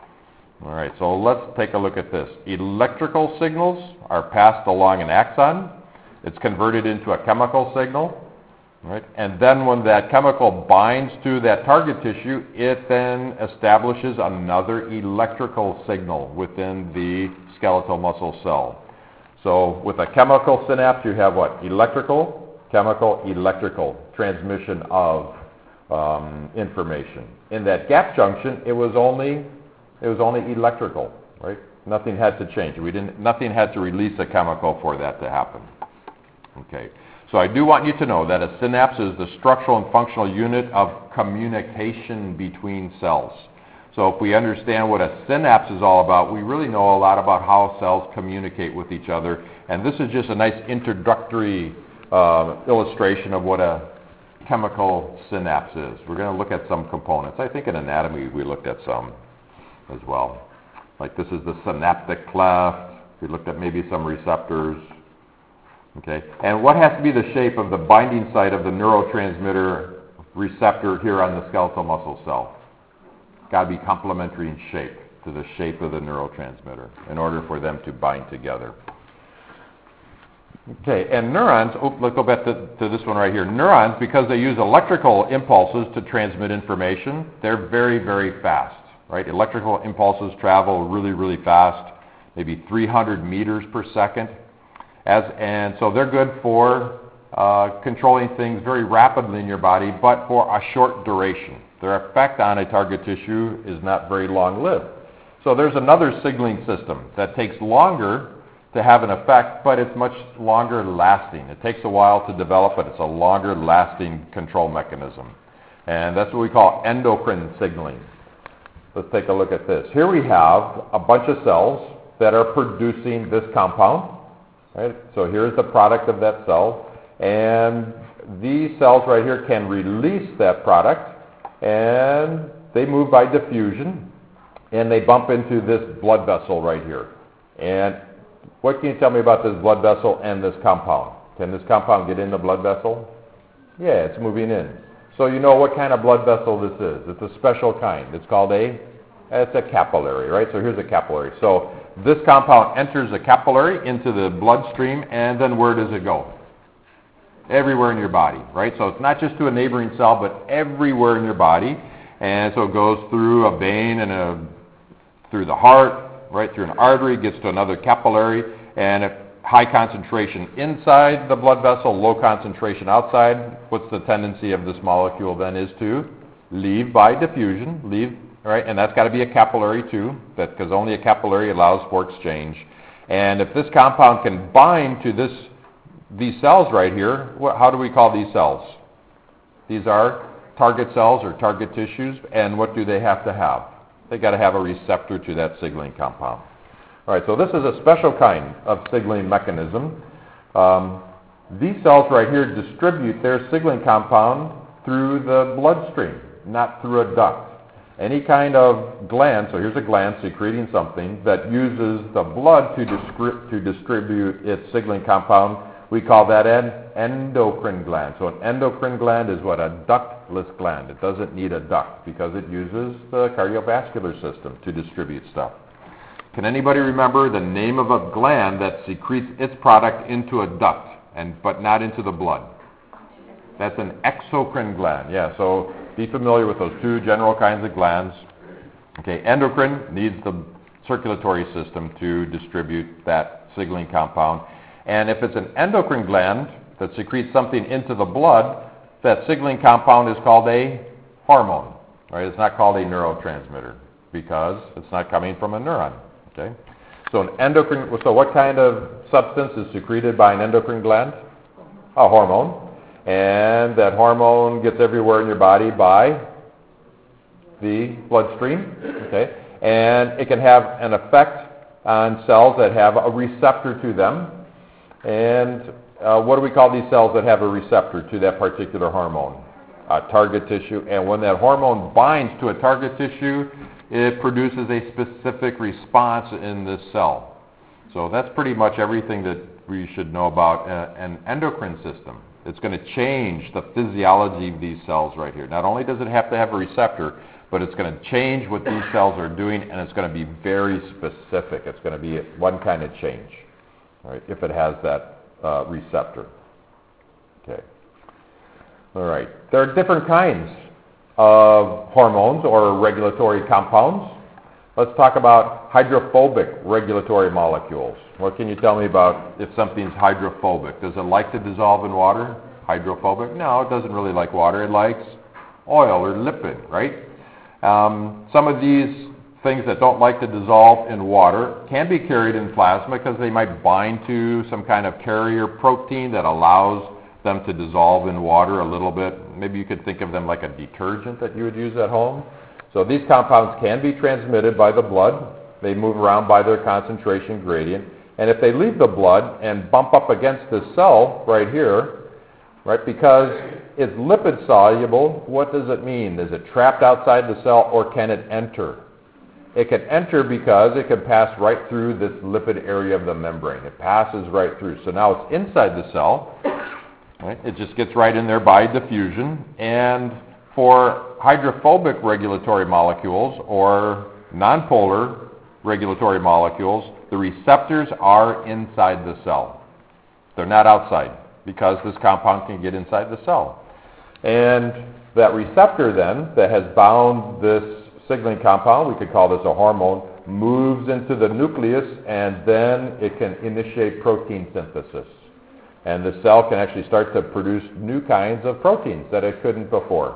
All right, so let's take a look at this. Electrical signals are passed along an axon. It's converted into a chemical signal, right? And then when that chemical binds to that target tissue, it then establishes another electrical signal within the skeletal muscle cell. So with a chemical synapse, you have what? Electrical, chemical, electrical transmission of um, information. In that gap junction, it was only it was only electrical, right? Nothing had to change. We didn't. Nothing had to release a chemical for that to happen. Okay, so I do want you to know that a synapse is the structural and functional unit of communication between cells. So if we understand what a synapse is all about, we really know a lot about how cells communicate with each other. And this is just a nice introductory uh, illustration of what a chemical synapse is. We're going to look at some components. I think in anatomy we looked at some as well. Like this is the synaptic cleft. We looked at maybe some receptors. Okay, and what has to be the shape of the binding site of the neurotransmitter receptor here on the skeletal muscle cell? Got to be complementary in shape to the shape of the neurotransmitter in order for them to bind together. Okay, and neurons, oh, let's go back to, to this one right here. Neurons, because they use electrical impulses to transmit information, they're very, very fast, right? Electrical impulses travel really, really fast, maybe three hundred meters per second. As, and so they're good for uh, controlling things very rapidly in your body, but for a short duration. Their effect on a target tissue is not very long-lived. So there's another signaling system that takes longer to have an effect, but it's much longer lasting. It takes a while to develop, but it's a longer lasting control mechanism. And that's what we call endocrine signaling. Let's take a look at this. Here we have a bunch of cells that are producing this compound. Right? So here's the product of that cell, and these cells right here can release that product, and they move by diffusion, and they bump into this blood vessel right here. And what can you tell me about this blood vessel and this compound? Can this compound get in the blood vessel? Yeah, it's moving in. So you know what kind of blood vessel this is. It's a special kind. It's called a, it's a capillary, right? So here's a capillary. So this compound enters a capillary into the bloodstream, and then where does it go? Everywhere in your body, right? So it's not just to a neighboring cell, but everywhere in your body. And so it goes through a vein and a, through the heart, right through an artery, gets to another capillary, and at high concentration inside the blood vessel, low concentration outside. What's the tendency of this molecule then is to leave by diffusion, leave. Right, and that's got to be a capillary too, because only a capillary allows for exchange. And if this compound can bind to this, these cells right here, what, how do we call these cells? These are target cells or target tissues, and what do they have to have? They got to have a receptor to that signaling compound. All right, so this is a special kind of signaling mechanism. Um, these cells right here distribute their signaling compound through the bloodstream, not through a duct. Any kind of gland, so here's a gland secreting something that uses the blood to, discri- to distribute its signaling compound, We call that an endocrine gland. So an endocrine gland is what? A ductless gland. It doesn't need a duct because it uses the cardiovascular system to distribute stuff. Can anybody remember the name of a gland that secretes its product into a duct, and but not into the blood? That's an exocrine gland. Yeah, so be familiar with those two general kinds of glands. Okay, endocrine needs the circulatory system to distribute that signaling compound. And if it's an endocrine gland that secretes something into the blood, that signaling compound is called a hormone. Right? It's not called a neurotransmitter because it's not coming from a neuron. Okay? So an endocrine. So what kind of substance is secreted by an endocrine gland? A hormone. And that hormone gets everywhere in your body by the bloodstream. Okay? And it can have an effect on cells that have a receptor to them. And uh, what do we call these cells that have a receptor to that particular hormone? Uh, target tissue. And when that hormone binds to a target tissue, it produces a specific response in this cell. So that's pretty much everything that we should know about a, an endocrine system. It's going to change the physiology of these cells right here. Not only does it have to have a receptor, but it's going to change what these cells are doing, and it's going to be very specific. It's going to be one kind of change. Right, if it has that uh, receptor. Okay. All right. There are different kinds of hormones or regulatory compounds. Let's talk about hydrophobic regulatory molecules. What can you tell me about if something's hydrophobic? Does it like to dissolve in water? Hydrophobic? No, it doesn't really like water. It likes oil or lipid, right? Um, some of these things that don't like to dissolve in water can be carried in plasma because they might bind to some kind of carrier protein that allows them to dissolve in water a little bit. Maybe you could think of them like a detergent that you would use at home. So these compounds can be transmitted by the blood. They move around by their concentration gradient. And if they leave the blood and bump up against this cell right here, right, because it's lipid soluble, what does it mean? Is it trapped outside the cell or can it enter? It can enter because it can pass right through this lipid area of the membrane. It passes right through. So now it's inside the cell. Right? It just gets right in there by diffusion. And for hydrophobic regulatory molecules or nonpolar regulatory molecules, the receptors are inside the cell. They're not outside because this compound can get inside the cell. And that receptor then that has bound this signaling compound, we could call this a hormone, moves into the nucleus and then it can initiate protein synthesis. And the cell can actually start to produce new kinds of proteins that it couldn't before.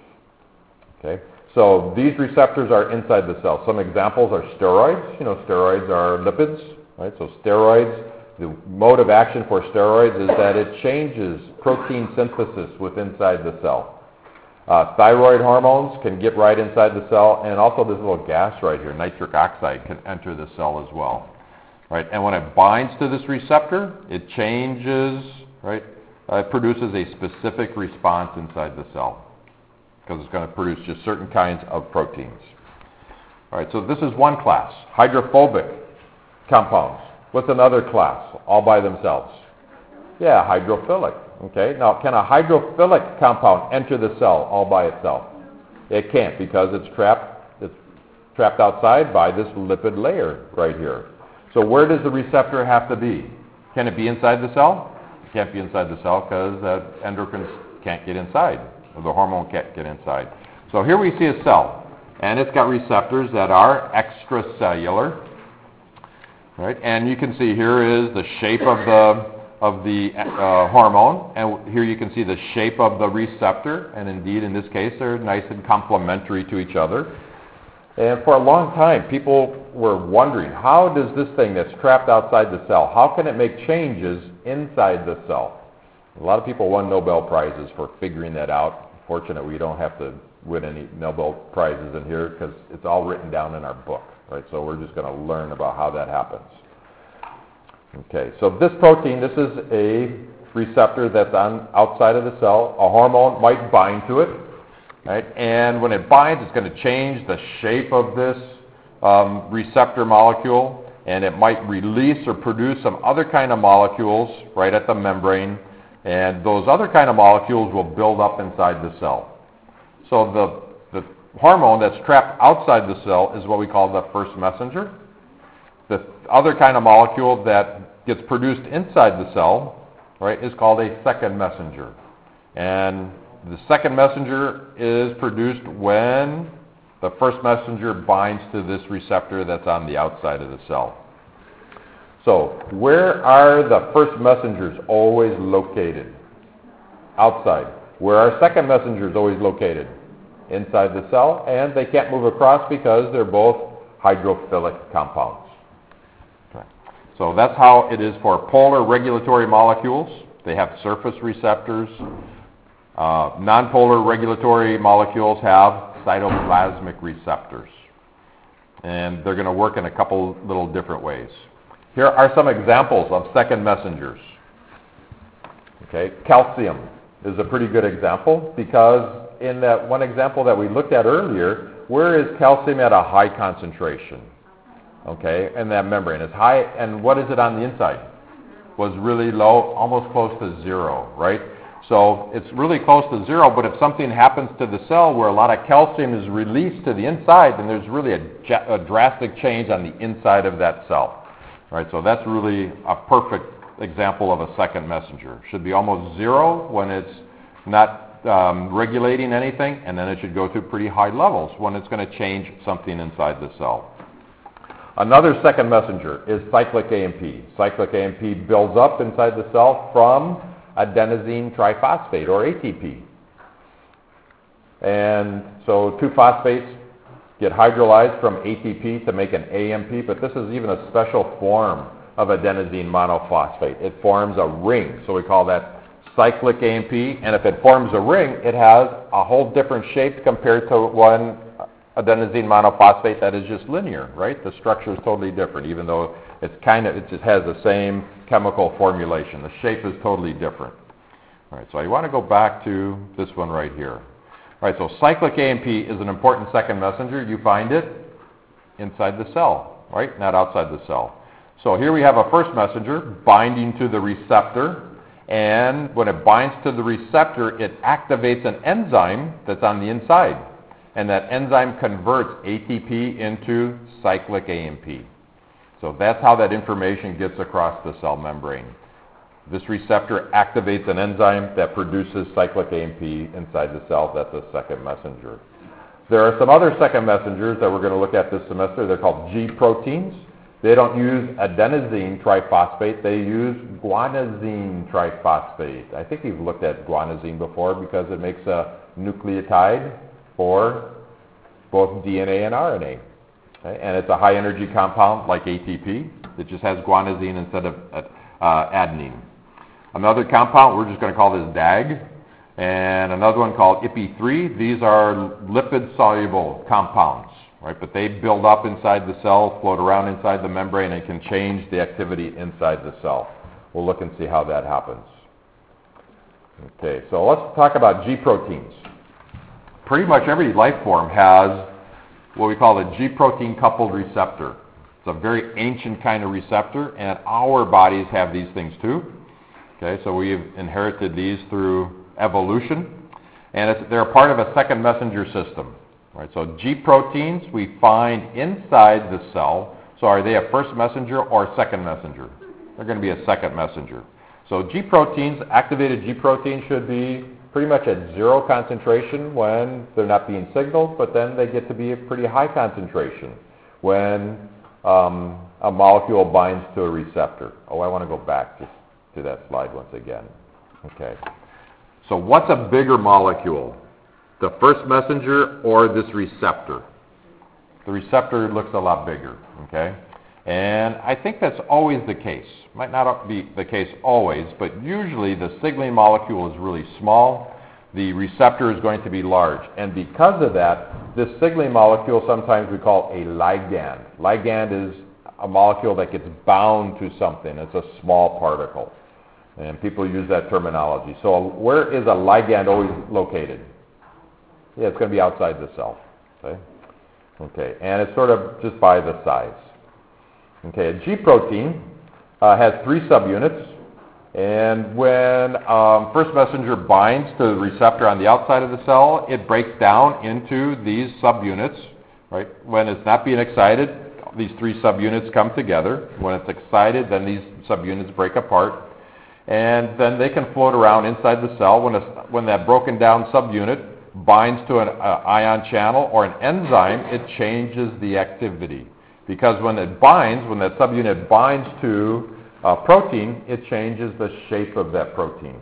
Okay, so these receptors are inside the cell. Some examples are steroids. You know, steroids are lipids, right? So steroids, the mode of action for steroids is that it changes protein synthesis within inside the cell. Uh, thyroid hormones can get right inside the cell, and also this little gas right here, nitric oxide, can enter the cell as well. Right? And when it binds to this receptor, it changes, right? Uh, it produces a specific response inside the cell because it's going to produce just certain kinds of proteins. All right, so this is one class, hydrophobic compounds. What's another class all by themselves? Yeah, hydrophilic. Okay, now can a hydrophilic compound enter the cell all by itself? It can't because it's trapped, it's trapped outside by this lipid layer right here. So where does the receptor have to be? Can it be inside the cell? It can't be inside the cell because that endocrine can't get inside, or the hormone can't get inside. So here we see a cell, and it's got receptors that are extracellular, right? And you can see here is the shape of the of the uh, hormone, and here you can see the shape of the receptor, and indeed in this case they're nice and complementary to each other. And for a long time people were wondering, how does this thing that's trapped outside the cell, how can it make changes inside the cell? A lot of people won Nobel Prizes for figuring that out. Fortunately, we don't have to win any Nobel Prizes in here because it's all written down in our book, right? So we're just going to learn about how that happens. Okay, so this protein, this is a receptor that's on outside of the cell. A hormone might bind to it, right? And when it binds, it's going to change the shape of this um, receptor molecule. and it might release or produce some other kind of molecules right at the membrane, and those other kind of molecules will build up inside the cell. So the, the hormone that's trapped outside the cell is what we call the first messenger. The other kind of molecule that gets produced inside the cell, right, is called a second messenger. And the second messenger is produced when the first messenger binds to this receptor that's on the outside of the cell. So where are the first messengers always located? Outside. Where are second messengers always located? Inside the cell, and they can't move across because they're both hydrophilic compounds. Okay. So that's how it is for polar regulatory molecules. They have surface receptors. Uh, nonpolar regulatory molecules have cytoplasmic receptors, and they're going to work in a couple little different ways. Here are some examples of second messengers. Okay, calcium is a pretty good example because in that one example that we looked at earlier, where is calcium at a high concentration? Okay, in that membrane. It's high, and what is it on the inside? Was really low, almost close to zero, right? So it's really close to zero, but if something happens to the cell where a lot of calcium is released to the inside, then there's really a, a drastic change on the inside of that cell. Right, so that's really a perfect example of a second messenger. Should be almost zero when it's not um, regulating anything, and then it should go to pretty high levels when it's going to change something inside the cell. Another second messenger is cyclic A M P. Cyclic A M P builds up inside the cell from adenosine triphosphate, or A T P. And so two phosphates get hydrolyzed from A T P to make an A M P, but this is even a special form of adenosine monophosphate. It forms a ring, so we call that cyclic A M P, and if it forms a ring, it has a whole different shape compared to one adenosine monophosphate that is just linear, right? The structure is totally different, even though it's kind of, it just has the same chemical formulation. The shape is totally different. All right, so I want to go back to this one right here. All right, so cyclic A M P is an important second messenger. You find it inside the cell, right? Not outside the cell. So here we have a first messenger binding to the receptor, and when it binds to the receptor, it activates an enzyme that's on the inside, and that enzyme converts A T P into cyclic A M P. So that's how that information gets across the cell membrane. This receptor activates an enzyme that produces cyclic A M P inside the cell. That's a second messenger. There are some other second messengers that we're going to look at this semester. They're called G proteins. They don't use adenosine triphosphate. They use guanosine triphosphate. I think we've looked at guanosine before because it makes a nucleotide for both D N A and R N A. Okay? And it's a high-energy compound like A T P. It just has guanosine instead of uh, adenine. Another compound, we're just going to call this D A G, and another one called I P three. These are lipid-soluble compounds, right? But they build up inside the cell, float around inside the membrane, and can change the activity inside the cell. We'll look and see how that happens. Okay, so let's talk about G proteins. Pretty much every life form has what we call a G protein coupled receptor. It's a very ancient kind of receptor, and our bodies have these things too. Okay, so we've inherited these through evolution, and it's, they're a part of a second messenger system. Right? So G proteins we find inside the cell. So are they a first messenger or a second messenger? They're going to be a second messenger. So G proteins, activated G proteins should be pretty much at zero concentration when they're not being signaled, but then they get to be a pretty high concentration when um, a molecule binds to a receptor. Oh, I want to go back to, to that slide once again. Okay. So what's a bigger molecule? The first messenger or this receptor? The receptor looks a lot bigger, okay? And I think that's always the case. Might not be the case always, but usually the signaling molecule is really small. The receptor is going to be large. And because of that, this signaling molecule sometimes we call a ligand. Ligand is a molecule that gets bound to something. It's a small particle. And people use that terminology. So where is a ligand always located? Yeah, it's going to be outside the cell. Okay? Okay, and it's sort of just by the size. Okay, a G protein uh, has three subunits, and when um, first messenger binds to the receptor on the outside of the cell, it breaks down into these subunits, right? When it's not being excited, these three subunits come together. When it's excited, then these subunits break apart, and then they can float around inside the cell. When, a, when that broken down subunit binds to an uh, ion channel or an enzyme, it changes the activity. Because when it binds, when that subunit binds to a protein, it changes the shape of that protein.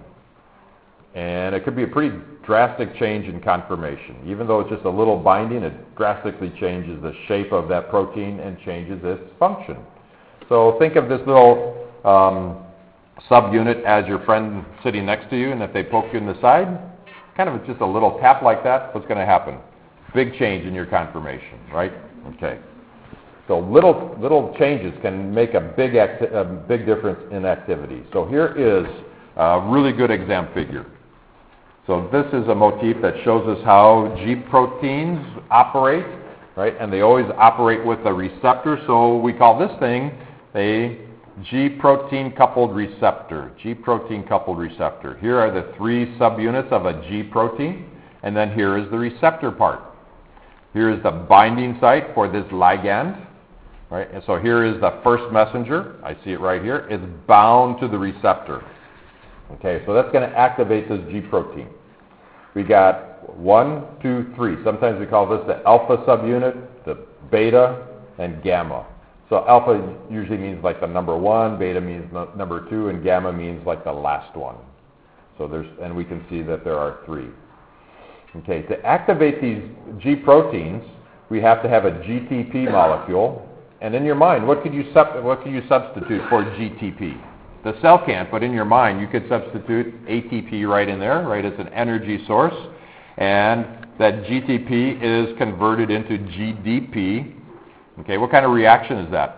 And it could be a pretty drastic change in conformation. Even though it's just a little binding, it drastically changes the shape of that protein and changes its function. So think of this little um, subunit as your friend sitting next to you, and if they poke you in the side, kind of just a little tap like that, what's going to happen? Big change in your conformation, right? Okay. So little little changes can make a big acti- a big difference in activity. So here is a really good exam figure. So this is a motif that shows us how G proteins operate, right? And they always operate with a receptor. So we call this thing a G protein coupled receptor. G protein coupled receptor. Here are the three subunits of a G protein, and then here is the receptor part. Here is the binding site for this ligand. Right? And so here is the first messenger. I see it right here. It's bound to the receptor. Okay, so that's going to activate this G protein. We got one, two, three. Sometimes we call this the alpha subunit, the beta, and gamma. So alpha usually means like the number one, beta means no, number two, and gamma means like the last one. So there's, and we can see that there are three. Okay, to activate these G proteins, we have to have a G T P molecule. And in your mind, what could you sub- what could you substitute for G T P? The cell can't, but in your mind, you could substitute A T P right in there, right? It's an energy source. And that G T P is converted into G D P. Okay, what kind of reaction is that?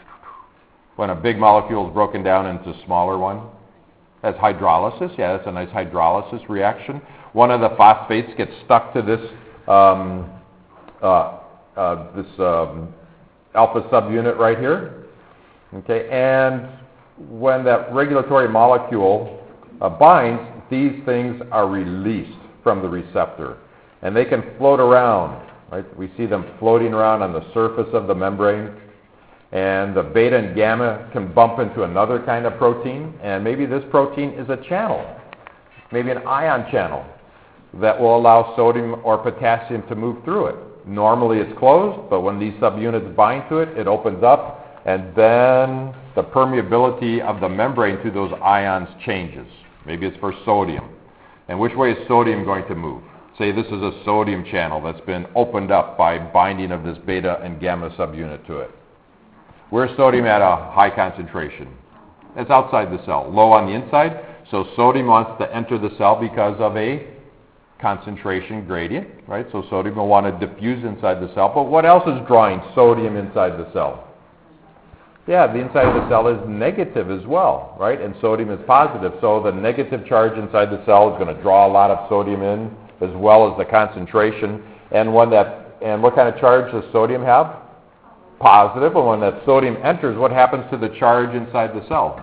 When a big molecule is broken down into a smaller one? That's hydrolysis. Yeah, that's a nice hydrolysis reaction. One of the phosphates gets stuck to this um, uh, uh, this um, alpha subunit right here. Okay, and when that regulatory molecule uh, binds, these things are released from the receptor, and they can float around. Right? We see them floating around on the surface of the membrane, and the beta and gamma can bump into another kind of protein, and maybe this protein is a channel, maybe an ion channel that will allow sodium or potassium to move through it. Normally it's closed, but when these subunits bind to it, it opens up, and then the permeability of the membrane to those ions changes. Maybe it's for sodium. And which way is sodium going to move? Say this is a sodium channel that's been opened up by binding of this beta and gamma subunit to it. Where's sodium at a high concentration? It's outside the cell, low on the inside. So sodium wants to enter the cell because of a concentration gradient, right? So sodium will want to diffuse inside the cell. But what else is drawing sodium inside the cell? Yeah, the inside of the cell is negative as well, right? And sodium is positive. So the negative charge inside the cell is going to draw a lot of sodium in, as well as the concentration. And when that, and what kind of charge does sodium have? Positive. And when that sodium enters, what happens to the charge inside the cell?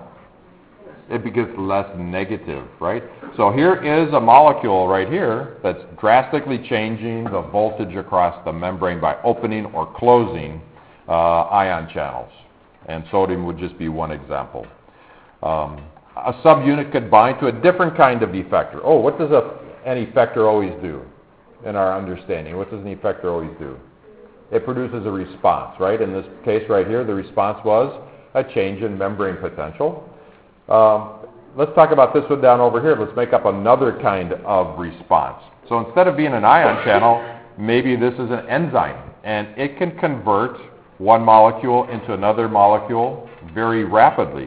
It becomes less negative, right? So here is a molecule right here that's drastically changing the voltage across the membrane by opening or closing uh, ion channels. And sodium would just be one example. Um, a subunit could bind to a different kind of effector. Oh, what does a, an effector always do in our understanding? What does an effector always do? It produces a response, right? In this case right here, the response was a change in membrane potential. Um, let's talk about this one down over here. Let's make up another kind of response. So instead of being an ion channel, maybe this is an enzyme, and it can convert one molecule into another molecule very rapidly.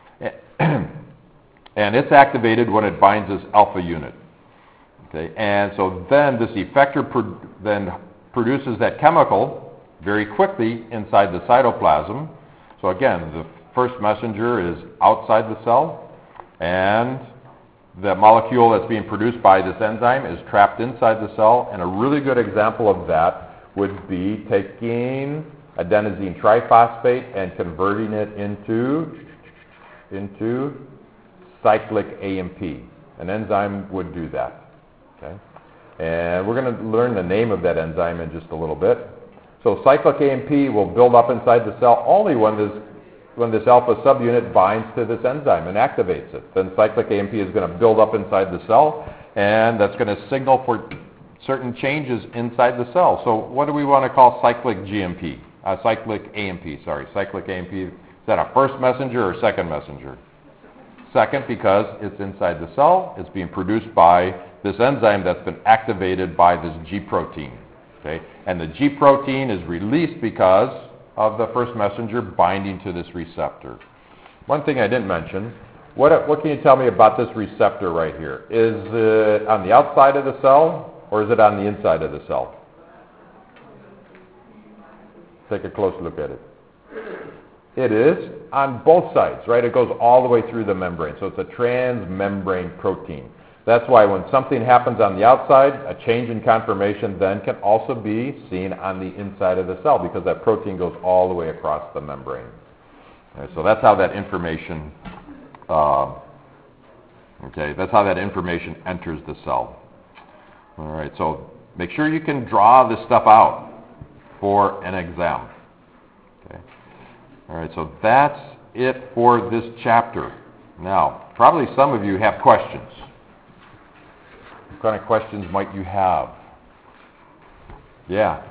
And it's activated when it binds this alpha unit. Okay, and so then this effector pro- then produces that chemical very quickly inside the cytoplasm. So again, the first messenger is outside the cell, and the molecule that's being produced by this enzyme is trapped inside the cell. And a really good example of that would be taking adenosine triphosphate and converting it into, into cyclic A M P. An enzyme would do that. Okay? And we're going to learn the name of that enzyme in just a little bit. So cyclic A M P will build up inside the cell only when this, when this alpha subunit binds to this enzyme and activates it. Then cyclic A M P is going to build up inside the cell, and that's going to signal for certain changes inside the cell. So what do we want to call cyclic G M P? Uh, cyclic A M P, sorry. Cyclic A M P, is that a first messenger or second messenger? Second, because it's inside the cell. It's being produced by this enzyme that's been activated by this G protein. Okay? And the G protein is released because of the first messenger binding to this receptor. One thing I didn't mention, what, what can you tell me about this receptor right here? Is it on the outside of the cell, or is it on the inside of the cell? Take a close look at it. It is on both sides, right? It goes all the way through the membrane. So it's a transmembrane protein. That's why when something happens on the outside, a change in conformation then can also be seen on the inside of the cell because that protein goes all the way across the membrane. Okay, so that's how that information, uh, okay, that's how that information enters the cell. All right, so make sure you can draw this stuff out for an exam. Okay. All right, so that's it for this chapter. Now, probably some of you have questions. What kind of questions might you have? Yeah.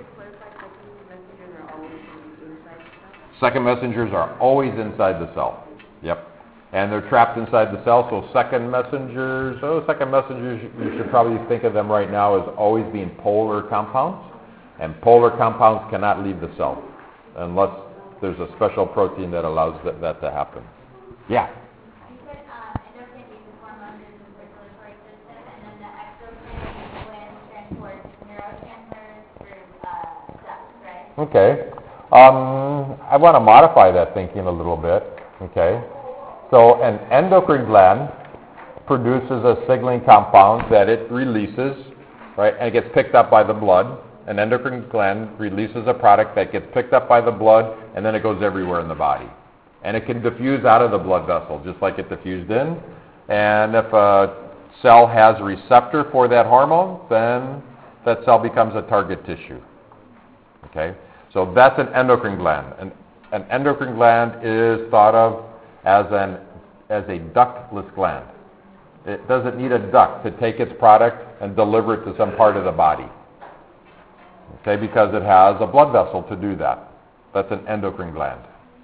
Second messengers are always inside the cell. Yep. And they're trapped inside the cell, so second messengers, oh, second messengers, you should probably think of them right now as always being polar compounds. And polar compounds cannot leave the cell unless there's a special protein that allows that, that to happen. Yeah? You said um, endocrine uses hormones in the circulatory system, and then the exocrine gland transports neurotransmitters through uh, ducts, right? Okay. Um, I want to modify that thinking a little bit. Okay. So an endocrine gland produces a signaling compound that it releases, right, and it gets picked up by the blood. An endocrine gland releases a product that gets picked up by the blood, and then it goes everywhere in the body. And it can diffuse out of the blood vessel, just like it diffused in. And if a cell has a receptor for that hormone, then that cell becomes a target tissue. Okay? So that's an endocrine gland. An, an endocrine gland is thought of as, an, as a ductless gland. It doesn't need a duct to take its product and deliver it to some part of the body. Okay, because it has a blood vessel to do that. That's an endocrine gland.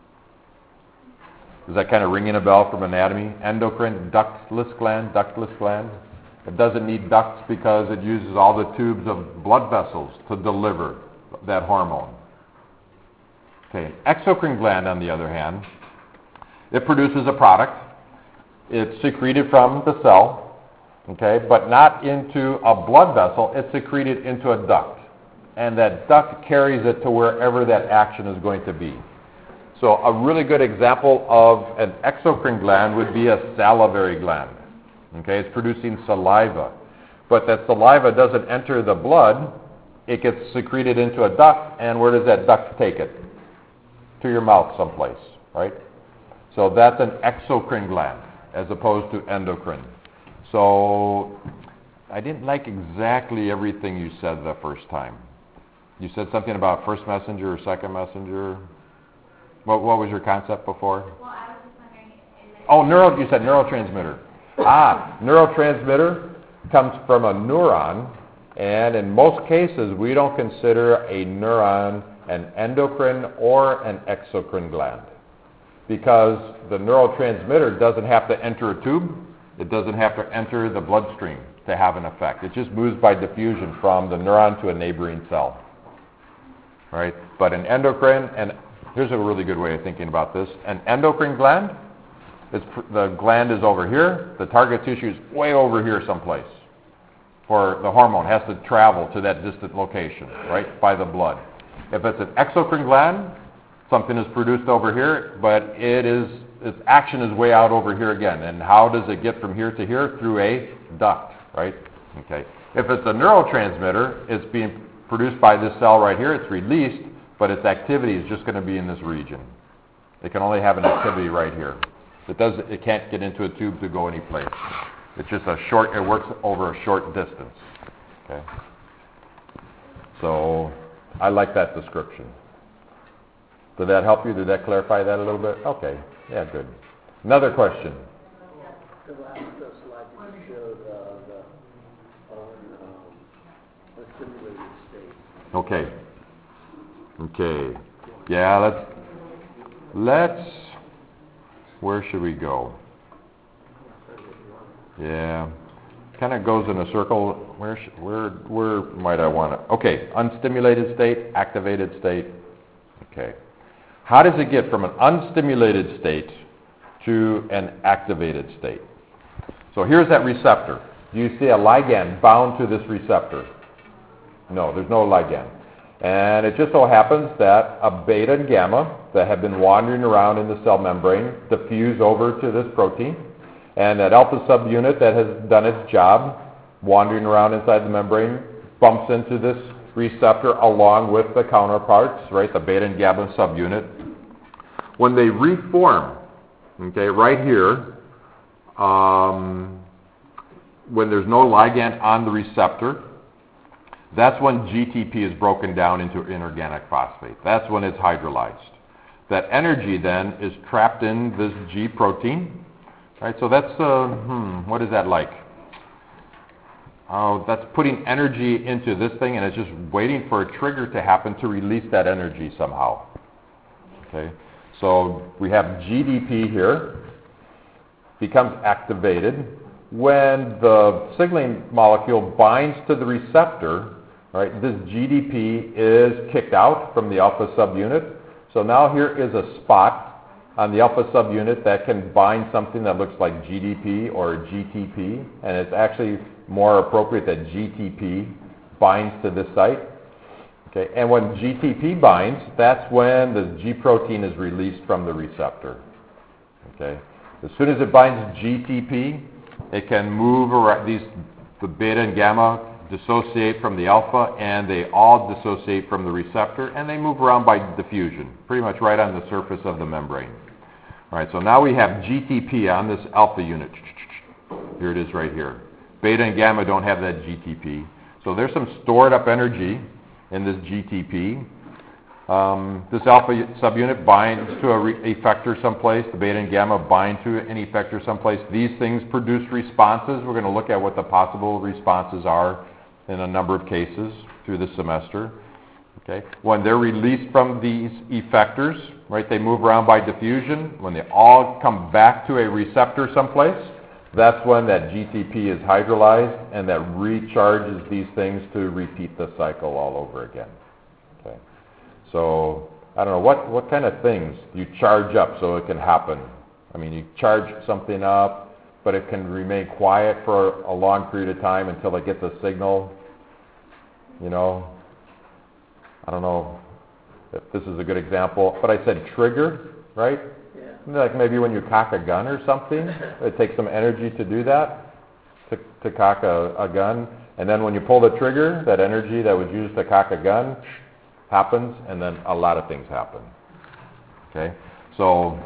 Is that kind of ringing a bell from anatomy? Endocrine, ductless gland, ductless gland. It doesn't need ducts because it uses all the tubes of blood vessels to deliver that hormone. Okay, an exocrine gland, on the other hand, it produces a product. It's secreted from the cell, okay, but not into a blood vessel. It's secreted into a duct. And that duct carries it to wherever that action is going to be. So a really good example of an exocrine gland would be a salivary gland. Okay, it's producing saliva. But that saliva doesn't enter the blood. It gets secreted into a duct, and where does that duct take it? To your mouth someplace, right? So that's an exocrine gland as opposed to endocrine. So I didn't like exactly everything you said the first time. You said something about first messenger or second messenger. What, what was your concept before? Well, I was just wondering, is it... Oh, neuro, you said neurotransmitter. Ah, neurotransmitter comes from a neuron, and in most cases, we don't consider a neuron an endocrine or an exocrine gland because the neurotransmitter doesn't have to enter a tube. It doesn't have to enter the bloodstream to have an effect. It just moves by diffusion from the neuron to a neighboring cell. Right? But an endocrine, and here's a really good way of thinking about this. An endocrine gland, is pr- the gland is over here. The target tissue is way over here someplace. For the hormone has to travel to that distant location, right, by the blood. If it's an exocrine gland, something is produced over here, but it is its action is way out over here again. And how does it get from here to here? Through a duct, right? Okay. If it's a neurotransmitter, it's being produced by this cell right here. It's released but its activity is just going to be in this region. It can only have an activity right here. It does. It can't get into a tube to go any place. It's just a short. It works over a short distance. Okay. So I like that description. Did that help you? Did that clarify that a little bit? Okay. Yeah. Good. Another question. The last uh, slide you showed uh, the on um, the simulated state. Okay. Okay. Yeah. Let's. Let's. Where should we go? Yeah. Kind of goes in a circle. Where sh- where where might I want to? Okay. Unstimulated state, activated state. Okay. How does it get from an unstimulated state to an activated state? So here's that receptor. Do you see a ligand bound to this receptor? No, there's no ligand. And it just so happens that a beta and gamma that have been wandering around in the cell membrane diffuse over to this protein, and that alpha subunit that has done its job wandering around inside the membrane bumps into this receptor along with the counterparts, right, the beta and gamma subunit. When they reform, okay, right here, um, when there's no ligand on the receptor, that's when G T P is broken down into inorganic phosphate. That's when it's hydrolyzed. That energy then is trapped in this G protein, right? So that's, uh, hmm, what is that like? Oh, that's putting energy into this thing, and it's just waiting for a trigger to happen to release that energy somehow. Okay, so we have G D P here, becomes activated when the signaling molecule binds to the receptor. Right, this G D P is kicked out from the alpha subunit. So now here is a spot on the alpha subunit that can bind something that looks like G D P or G T P, and it's actually more appropriate that G T P binds to this site. Okay, and when G T P binds, that's when the G protein is released from the receptor. Okay, as soon as it binds G T P, it can move around. These, the beta and gamma dissociate from the alpha, and they all dissociate from the receptor, and they move around by diffusion, pretty much right on the surface of the membrane. All right, so now we have G T P on this alpha unit. Here it is right here. Beta and gamma don't have that G T P. So there's some stored up energy in this G T P. Um, this alpha subunit binds to a re- effector someplace. The beta and gamma bind to an effector someplace. These things produce responses. We're going to look at what the possible responses are in a number of cases through the semester. Okay. When they're released from these effectors, right, they move around by diffusion. When they all come back to a receptor someplace, that's when that G T P is hydrolyzed, and that recharges these things to repeat the cycle all over again. Okay. So, I don't know, what, what kind of things you charge up so it can happen? I mean, you charge something up, but it can remain quiet for a long period of time until it gets a signal. You know, I don't know if this is a good example, but I said trigger, right? Yeah. Like maybe when you cock a gun or something, it takes some energy to do that, to, to cock a, a gun. And then when you pull the trigger, that energy that was used to cock a gun happens, and then a lot of things happen. Okay? So,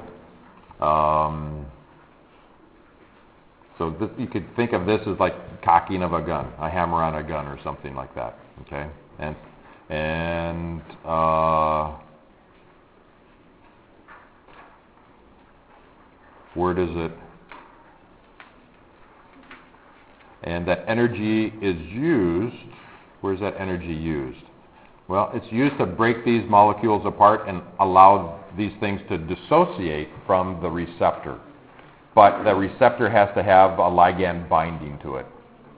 um, so this, you could think of this as like cocking of a gun, a hammer on a gun or something like that. Okay? And, and, uh, where does it, and that energy is used, where's that energy used? Well, it's used to break these molecules apart and allow these things to dissociate from the receptor. But the receptor has to have a ligand binding to it.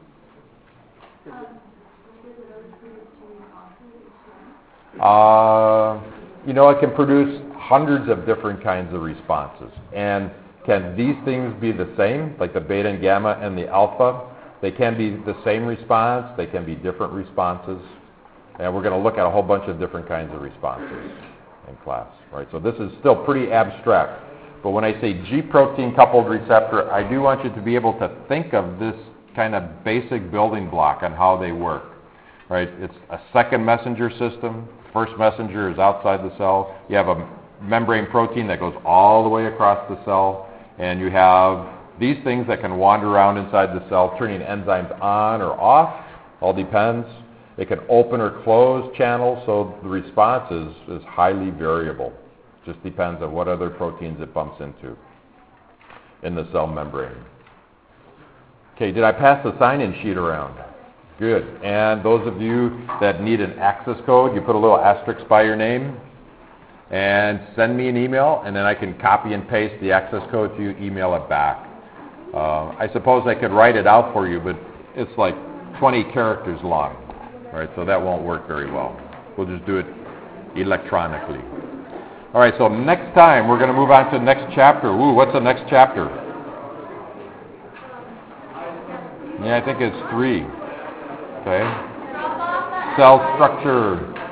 Uh, you know, it can produce hundreds of different kinds of responses. And can these things be the same, like the beta and gamma and the alpha? They can be the same response. They can be different responses. And we're going to look at a whole bunch of different kinds of responses in class, right? So this is still pretty abstract. But when I say G protein coupled receptor, I do want you to be able to think of this kind of basic building block on how they work. right? It's a second messenger system. First messenger is outside the cell. You have a membrane protein that goes all the way across the cell, and you have these things that can wander around inside the cell, turning enzymes on or off, all depends. It can open or close channels, so the response is, is highly variable. Just depends on what other proteins it bumps into in the cell membrane. Okay, did I pass the sign-in sheet around? Good. And those of you that need an access code, you put a little asterisk by your name and send me an email, and then I can copy and paste the access code to you, email it back. Uh, I suppose I could write it out for you, but it's like twenty characters long, right? So that won't work very well. We'll just do it electronically. All right, so next time we're going to move on to the next chapter. Ooh, what's the next chapter? Yeah, I think it's three. Okay. Cell structure.